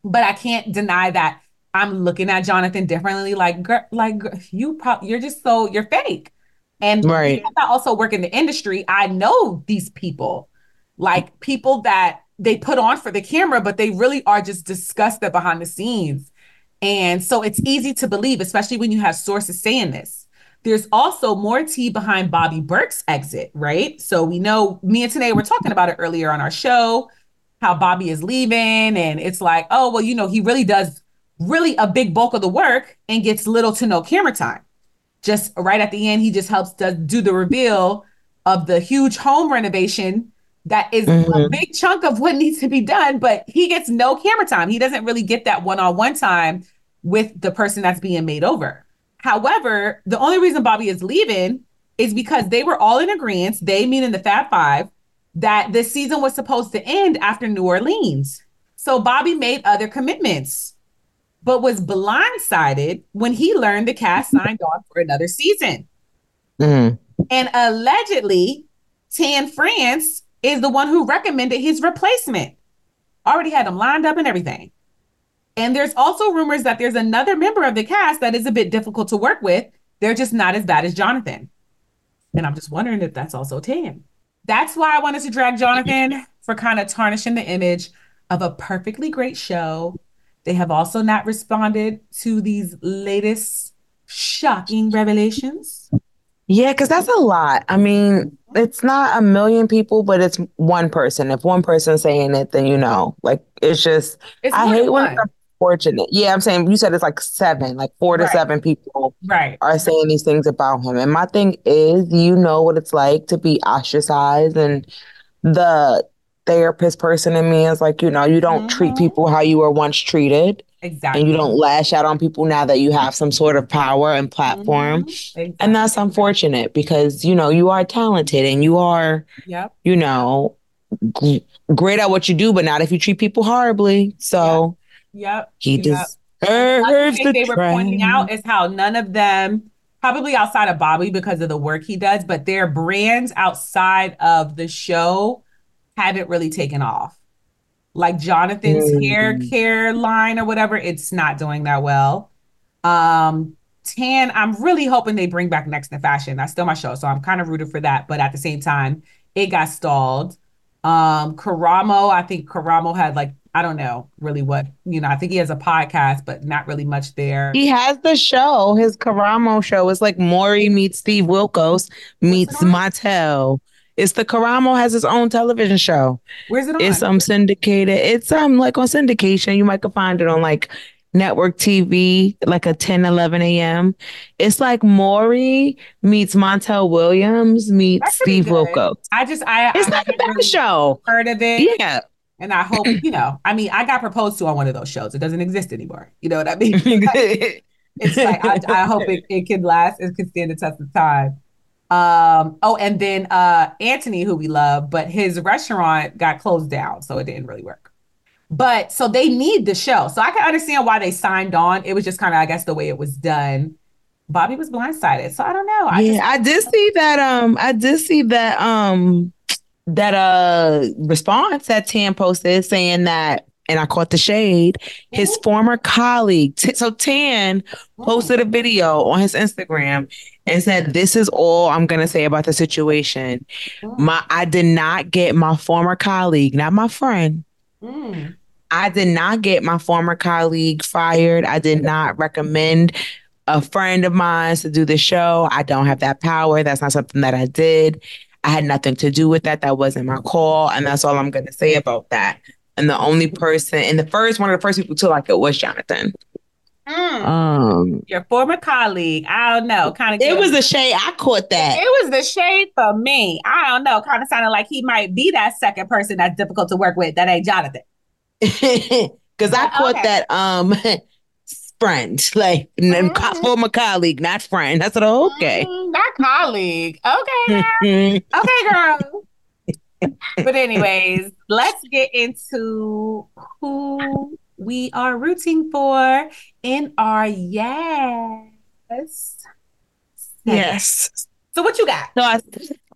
But I can't deny that I'm looking at Jonathan differently. Like, girl, like girl, you, pro- you're just so you're fake. And Right. because I also work in the industry, I know these people, like people that they put on for the camera, but they really are just disgusted behind the scenes. And so it's easy to believe, especially when you have sources saying this. There's also more tea behind Bobby Burke's exit, right? So we know, me and Tanae were talking about it earlier on our show, how Bobby is leaving. And it's like, oh, well, you know, he really does really a big bulk of the work and gets little to no camera time. Just right at the end, he just helps to do the reveal of the huge home renovation that is mm-hmm. a big chunk of what needs to be done, but he gets no camera time. He doesn't really get that one-on-one time with the person that's being made over. However, the only reason Bobby is leaving is because they were all in agreement, they meaning the Fab Five, that this season was supposed to end after New Orleans. So Bobby made other commitments, but was blindsided when he learned the cast signed on for another season. Mm-hmm. And allegedly, Tan France is the one who recommended his replacement. Already had him lined up and everything. And there's also rumors that there's another member of the cast that is a bit difficult to work with. They're just not as bad as Jonathan. And I'm just wondering if that's also Tan. That's why I wanted to drag Jonathan, for kind of tarnishing the image of a perfectly great show. They have also not responded to these latest shocking revelations. Yeah, because that's a lot. I mean, it's not a million people, but it's one person. If one person's saying it, then you know, like, it's just, it's I hate when one. it's unfortunate. Yeah, I'm saying, you said it's like seven, like four to right. seven people right. are saying these things about him. And my thing is, you know what it's like to be ostracized, and the therapist person in me is like, you know, you don't mm-hmm. treat people how you were once treated. Exactly. And you don't lash out on people now that you have some sort of power and platform. Mm-hmm. Exactly. And that's unfortunate because, you know, you are talented and you are, yep. you know, g- great at what you do, but not if you treat people horribly. So yep. Yep. he yep. deserves the they were pointing out is how none of them, probably outside of Bobby because of the work he does, but their brands outside of the show haven't really taken off. Like Jonathan's mm. hair care line or whatever, it's not doing that well. Um, Tan, I'm really hoping they bring back Next in Fashion. That's still my show, so I'm kind of rooted for that. But at the same time, it got stalled. Um, Karamo, I think Karamo had like, I don't know really what, you know, I think he has a podcast, but not really much there. He has the show. His Karamo show is like Maury meets Steve Wilkos meets Montel. It's the Karamo has his own television show. Where's it on? It's um syndicated. It's um like on syndication. You might could find it on like network T V, like a ten, eleven a.m. It's like Maury meets Montel Williams meets Steve Wilkos. I just I it's I not a bad really show. Heard of it. Yeah. And I hope, you know, I mean, I got proposed to on one of those shows. It doesn't exist anymore. You know what I mean? It's like I, I hope it, it can last, it can stand the test of time. Um, oh, and then uh, Anthony, who we love, but his restaurant got closed down, so it didn't really work. But so they need the show. So I can understand why they signed on. It was just kind of, I guess, the way it was done. Bobby was blindsided. So I don't know. I yeah, just- I did see that. Um, I did see that. Um, that uh response that Tan posted saying that, and I caught the shade. His mm-hmm. former colleague, t- so Tan posted a video on his Instagram and said, "This is all I'm gonna say about the situation. Mm. My I did not get my former colleague, not my friend. Mm. I did not get my former colleague fired. I did not recommend a friend of mine to do the show. I don't have that power. That's not something that I did. I had nothing to do with that. That wasn't my call. And that's all I'm going to say about that." And the only person, and the first, one of the first people to like it was Jonathan. Mm. Um, Your former colleague. I don't know. Kind of. It was the shade. I caught that. It was the shade for me. I don't know. Kind of sounded like he might be that second person that's difficult to work with. That ain't Jonathan. Because I caught okay. that um friend, like mm-hmm. former colleague, not friend. That's what. Okay. Mm, not colleague. Okay. Girl. Okay, girl. But anyways, let's get into who we are rooting for in our yes. Yes. So what you got? So I,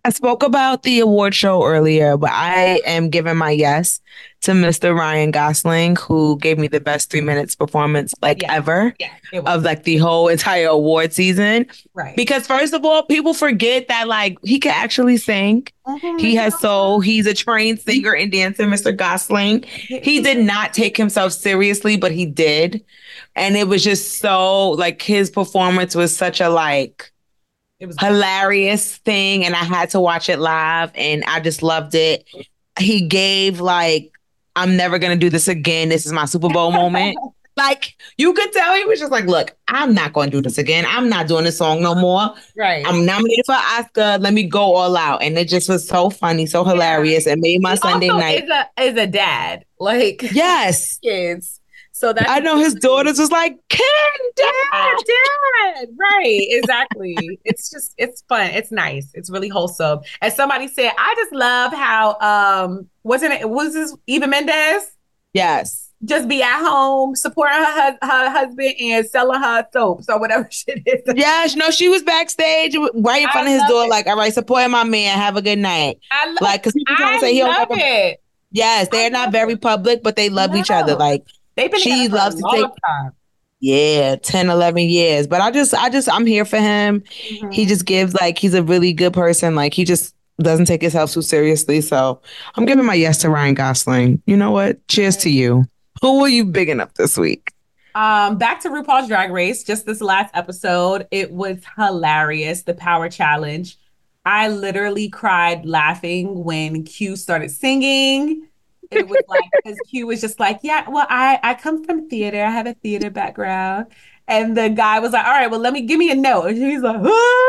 I spoke about the award show earlier, but I am giving my yes to Mister Ryan Gosling, who gave me the best three minutes performance like Yeah. ever Yeah, it was. of like the whole entire award season. Right. Because first of all, people forget that like he can actually sing. Mhm. He has soul. He's a trained singer and dancer, Mister Gosling. He did not take himself seriously, but he did. And it was just so like his performance was such a like It was hilarious thing, and I had to watch it live, and I just loved it. He gave like, I'm never gonna do this again. This is my Super Bowl moment. Like you could tell he was just like, look, I'm not gonna do this again. I'm not doing this song no more. right. I'm nominated for an Oscar. Let me go all out, and it just was so funny, so hilarious. It made my He Sunday also night. Is a is a dad, like Yes, kids. So that's I know his daughters was like, Ken, yeah, dad. dad. Right, exactly. It's just it's fun. It's nice. It's really wholesome. As somebody said, I just love how um wasn't it was this Eva Mendes Yes. just be at home supporting her hus- her husband and selling her soaps or whatever shit is. Yes, no, she was backstage right in front I of his love door, it. like, all right, support my man. Have a good night. I love Like, because people trying I to say he don't love have a- it. Yes, they're I not love very it. public, but they love each other. No. Like, They've been She together for loves a to long take- time. yeah, ten, eleven years. But I just, I just, I'm here for him. Mhm. He just gives, like, he's a really good person. Like, he just doesn't take himself too seriously. So I'm giving my yes to Ryan Gosling. You know what? Cheers to you. Who were you bigging up this week? Um, back to RuPaul's Drag Race, just this last episode, it was hilarious. The Power Challenge. I literally cried laughing when Q started singing. It was like, because Q was just like, yeah, well, I, I come from theater. I have a theater background. And the guy was like, all right, well, let me give me a note. And he's like,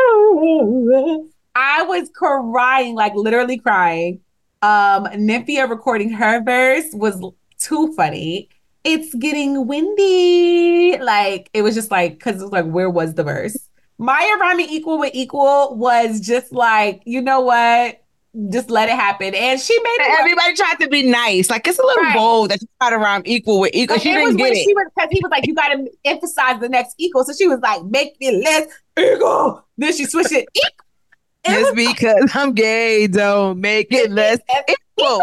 oh. I was crying, like literally crying. Um, Nymphia recording her verse was too funny. It's getting windy. Like, it was just like, because it was like, where was the verse? Maya rhyming equal with equal was just like, you know what? Just let it happen. And she made it. Everybody tried to be nice. Like, it's a little Right. bold that you try to rhyme equal with equal. Like, She it didn't was get when it. she was, because he was like, you got to emphasize the next equal. So she was like, make it less equal. Then she switched it equal. It Just was because I'm gay, don't make it less equal.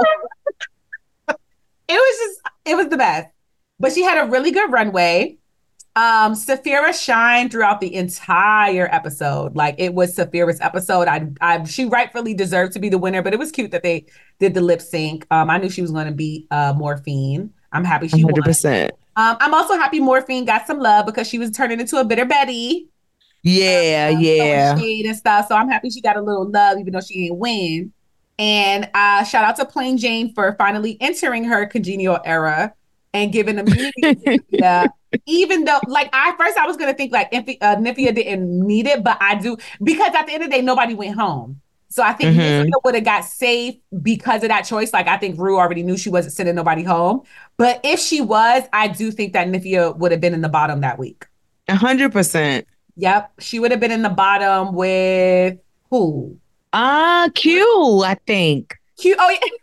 It was just, it was the best. But she had a really good runway. Um, Saphira shined throughout the entire episode. Like, it was Saphira's episode. I, I, she rightfully deserved to be the winner, but it was cute that they did the lip sync. Um, I knew she was going to beat uh, Morphine. I'm happy she one hundred won. percent. Um, I'm also happy Morphine got some love because she was turning into a bitter Betty. Yeah, um, yeah. throwing shade and stuff. So I'm happy she got a little love, even though she didn't win. And uh, shout out to Plain Jane for finally entering her congenial era and giving immunity. Yeah, even though, like, I first I was gonna think like Nymphia, uh, Nymphia didn't need it, but I do, because at the end of the day, nobody went home. So I think Mhm. Nymphia would have got safe because of that choice. Like, I think Rue already knew she wasn't sending nobody home. But if she was, I do think that Nymphia would have been in the bottom that week. A hundred percent. Yep, she would have been in the bottom with who? Ah, Q, I think. Q. Oh yeah,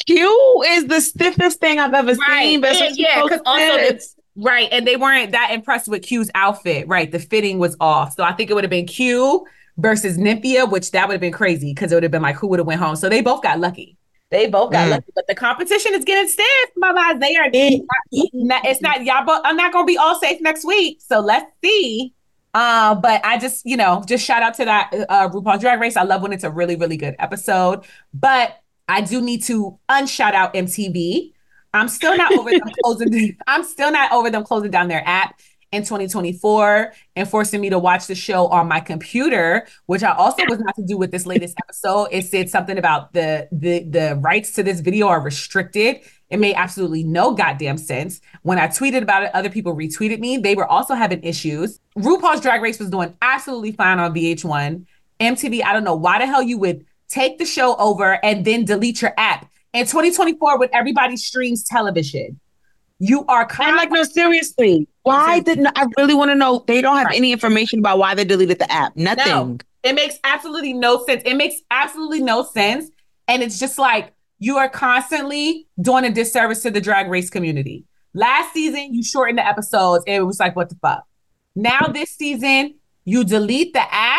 Q is the stiffest thing I've ever right. seen. But Yeah, it's yeah, so because also stiff. it's right, and they weren't that impressed with Q's outfit. Right, the fitting was off. So I think it would have been Q versus Nymphia, which that would have been crazy because it would have been like, who would have went home? So they both got lucky. They both got Mm. lucky, but the competition is getting stiff, my guys. They are. Not, it's not y'all. But I'm not gonna be all safe next week. So let's see. Uh, but I just, you know, just shout out to that uh, RuPaul's Drag Race. I love when it's a really, really good episode. But I do need to unshout out M T V. I'm still not over them closing. I'm still not over them closing down their app in twenty twenty-four and forcing me to watch the show on my computer, which I also was not to do with this latest episode. It said something about the the the rights to this video are restricted. It made absolutely no goddamn sense. When I tweeted about it, other people retweeted me. They were also having issues. RuPaul's Drag Race was doing absolutely fine on V H one. M T V, I don't know why the hell you would take the show over and then delete your app. In twenty twenty-four, when everybody streams television, you are kind I'm like, no, seriously. Why didn't I really want to know? They don't have Right. any information about why they deleted the app. Nothing. No, it makes absolutely no sense. It makes absolutely no sense. And it's just like, you are constantly doing a disservice to the Drag Race community. Last season, you shortened the episodes. And it was like, what the fuck? Now this season, you delete the app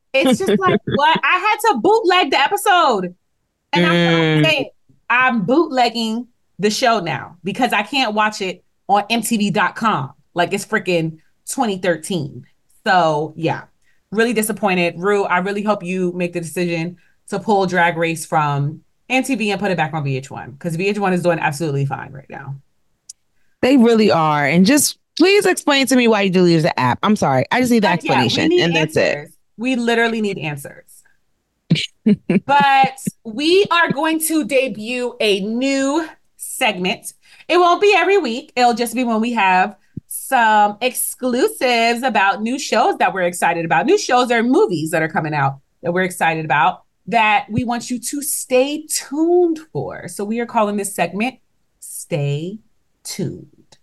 It's just like, what? I had to bootleg the episode. And Mm. I'm saying, I'm bootlegging the show now because I can't watch it on M T V dot com. Like it's freaking twenty thirteen. So yeah, really disappointed. Rue, I really hope you make the decision to pull Drag Race from M T V and put it back on V H one because V H one is doing absolutely fine right now. They really are. And just please explain to me why you deleted the app. I'm sorry. I just need the Like, yeah, we explanation. need and that's answers. it. We literally need answers. But we are going to debut a new segment. It won't be every week. It'll just be when we have some exclusives about new shows that we're excited about. New shows or movies that are coming out that we're excited about that we want you to stay tuned for. So we are calling this segment Stay Tuned.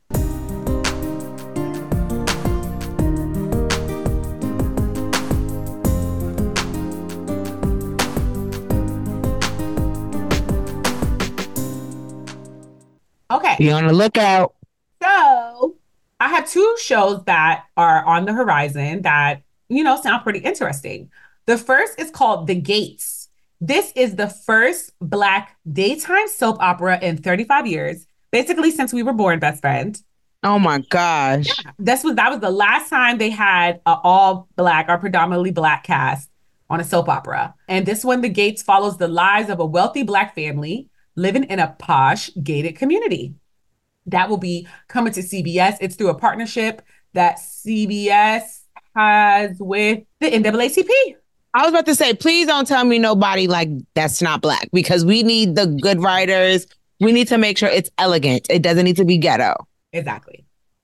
Okay. Be on the lookout. So I have two shows that are on the horizon that, you know, sound pretty interesting. The first is called The Gates. This is the first Black daytime soap opera in thirty-five years, basically since we were born, best friend. Oh my gosh. Yeah, this was that was the last time they had an all Black or predominantly Black cast on a soap opera. And this one, The Gates, follows the lives of a wealthy Black family living in a posh gated community. That will be coming to C B S. It's through a partnership that C B S has with the N double A C P. I was about to say, please don't tell me nobody like that's not Black because we need the good writers. We need to make sure it's elegant. It doesn't need to be ghetto. Exactly.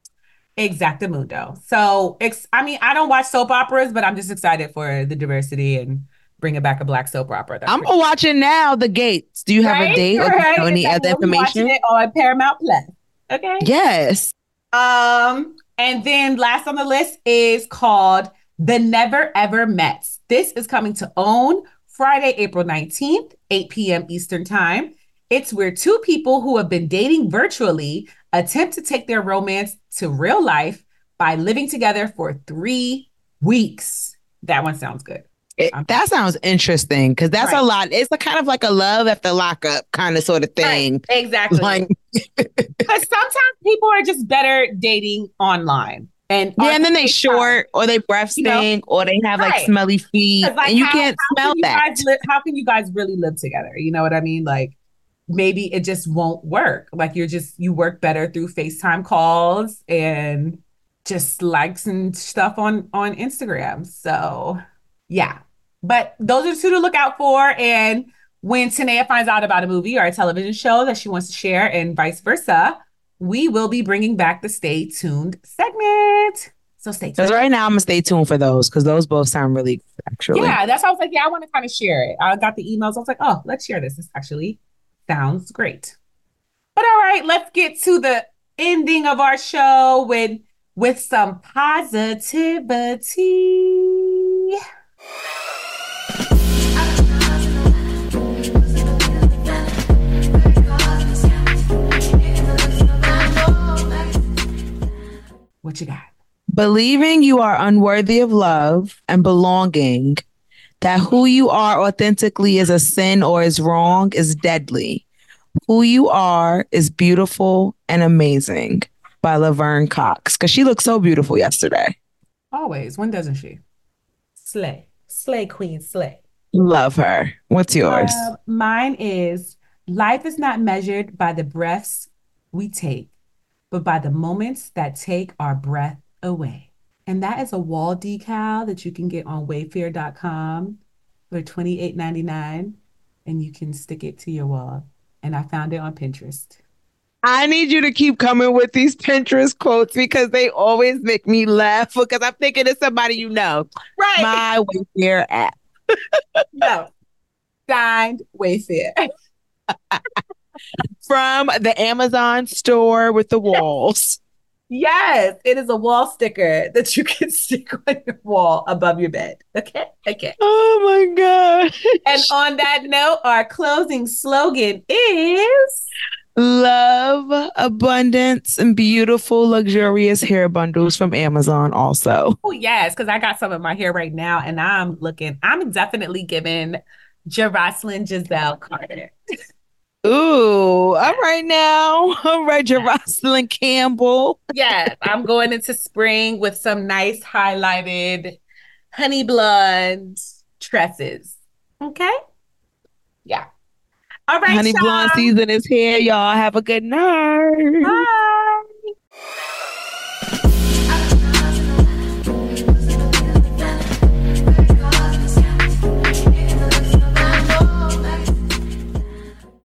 Exactamundo. So, ex- I mean, I don't watch soap operas, but I'm just excited for the diversity and bringing back a Black soap opera. That's I'm pretty- gonna watch it now. The Gates. Do you have Right? a date or do you know any Exactly. other We'll be information? watching it on Paramount Plus. Okay. Yes. Um, and then last on the list is called The Never Ever Mets. This is coming to OWN Friday, April nineteenth, eight p.m. Eastern Time. It's where two people who have been dating virtually attempt to take their romance to real life by living together for three weeks. That one sounds good. It, that sounds interesting because that's Right. a lot. It's a kind of like a love after lockup kind of sort of thing. Right. Exactly. Like, Because sometimes people are just better dating online. And yeah, and then they on short or they breath You know? stink or they have like Right. smelly feet 'Cause, like, and you how- can't how smell can you that. guys li- how can you guys really live together? You know what I mean? Like maybe it just won't work. Like you're just you work better through FaceTime calls and just likes and stuff on on Instagram. So yeah. But those are the two to look out for. And when Tanea finds out about a movie or a television show that she wants to share and vice versa, we will be bringing back the Stay Tuned segment. So stay tuned. Because right now I'm gonna stay tuned for those because those both sound really good, actually. Yeah, that's why I was like, yeah, I want to kind of share it. I got the emails. I was like, oh, let's share this. This actually sounds great. But all right, let's get to the ending of our show with with some positivity. What you got? Believing you are unworthy of love and belonging, that who you are authentically is a sin or is wrong is deadly. Who you are is beautiful and amazing by Laverne Cox. Because she looked so beautiful yesterday. Always. When doesn't she? Slay. Slay, queen, slay. Love her. What's yours? Uh, mine is life is not measured by the breaths we take, but by the moments that take our breath away. And that is a wall decal that you can get on wayfair dot com for twenty-eight ninety-nine, and you can stick it to your wall. And I found it on Pinterest. I need you to keep coming with these Pinterest quotes because they always make me laugh because I'm thinking of somebody you know. Right. My Wayfair app. No. Signed Wayfair. From the Amazon store with the walls. Yes, it is a wall sticker that you can stick on your wall above your bed. Okay? Okay. Oh my God. And on that note, our closing slogan is Love abundance and beautiful, luxurious hair bundles from Amazon also. Oh, yes, because I got some in my hair right now and I'm looking, I'm definitely giving Jocelyn Giselle Carter. Ooh, all right now. All right, Jocelyn Campbell. Yes, I'm going into spring with some nice highlighted honey blonde tresses. Okay? Yeah. All right, Honey y'all. blonde season is here, y'all. Have a good night. Bye.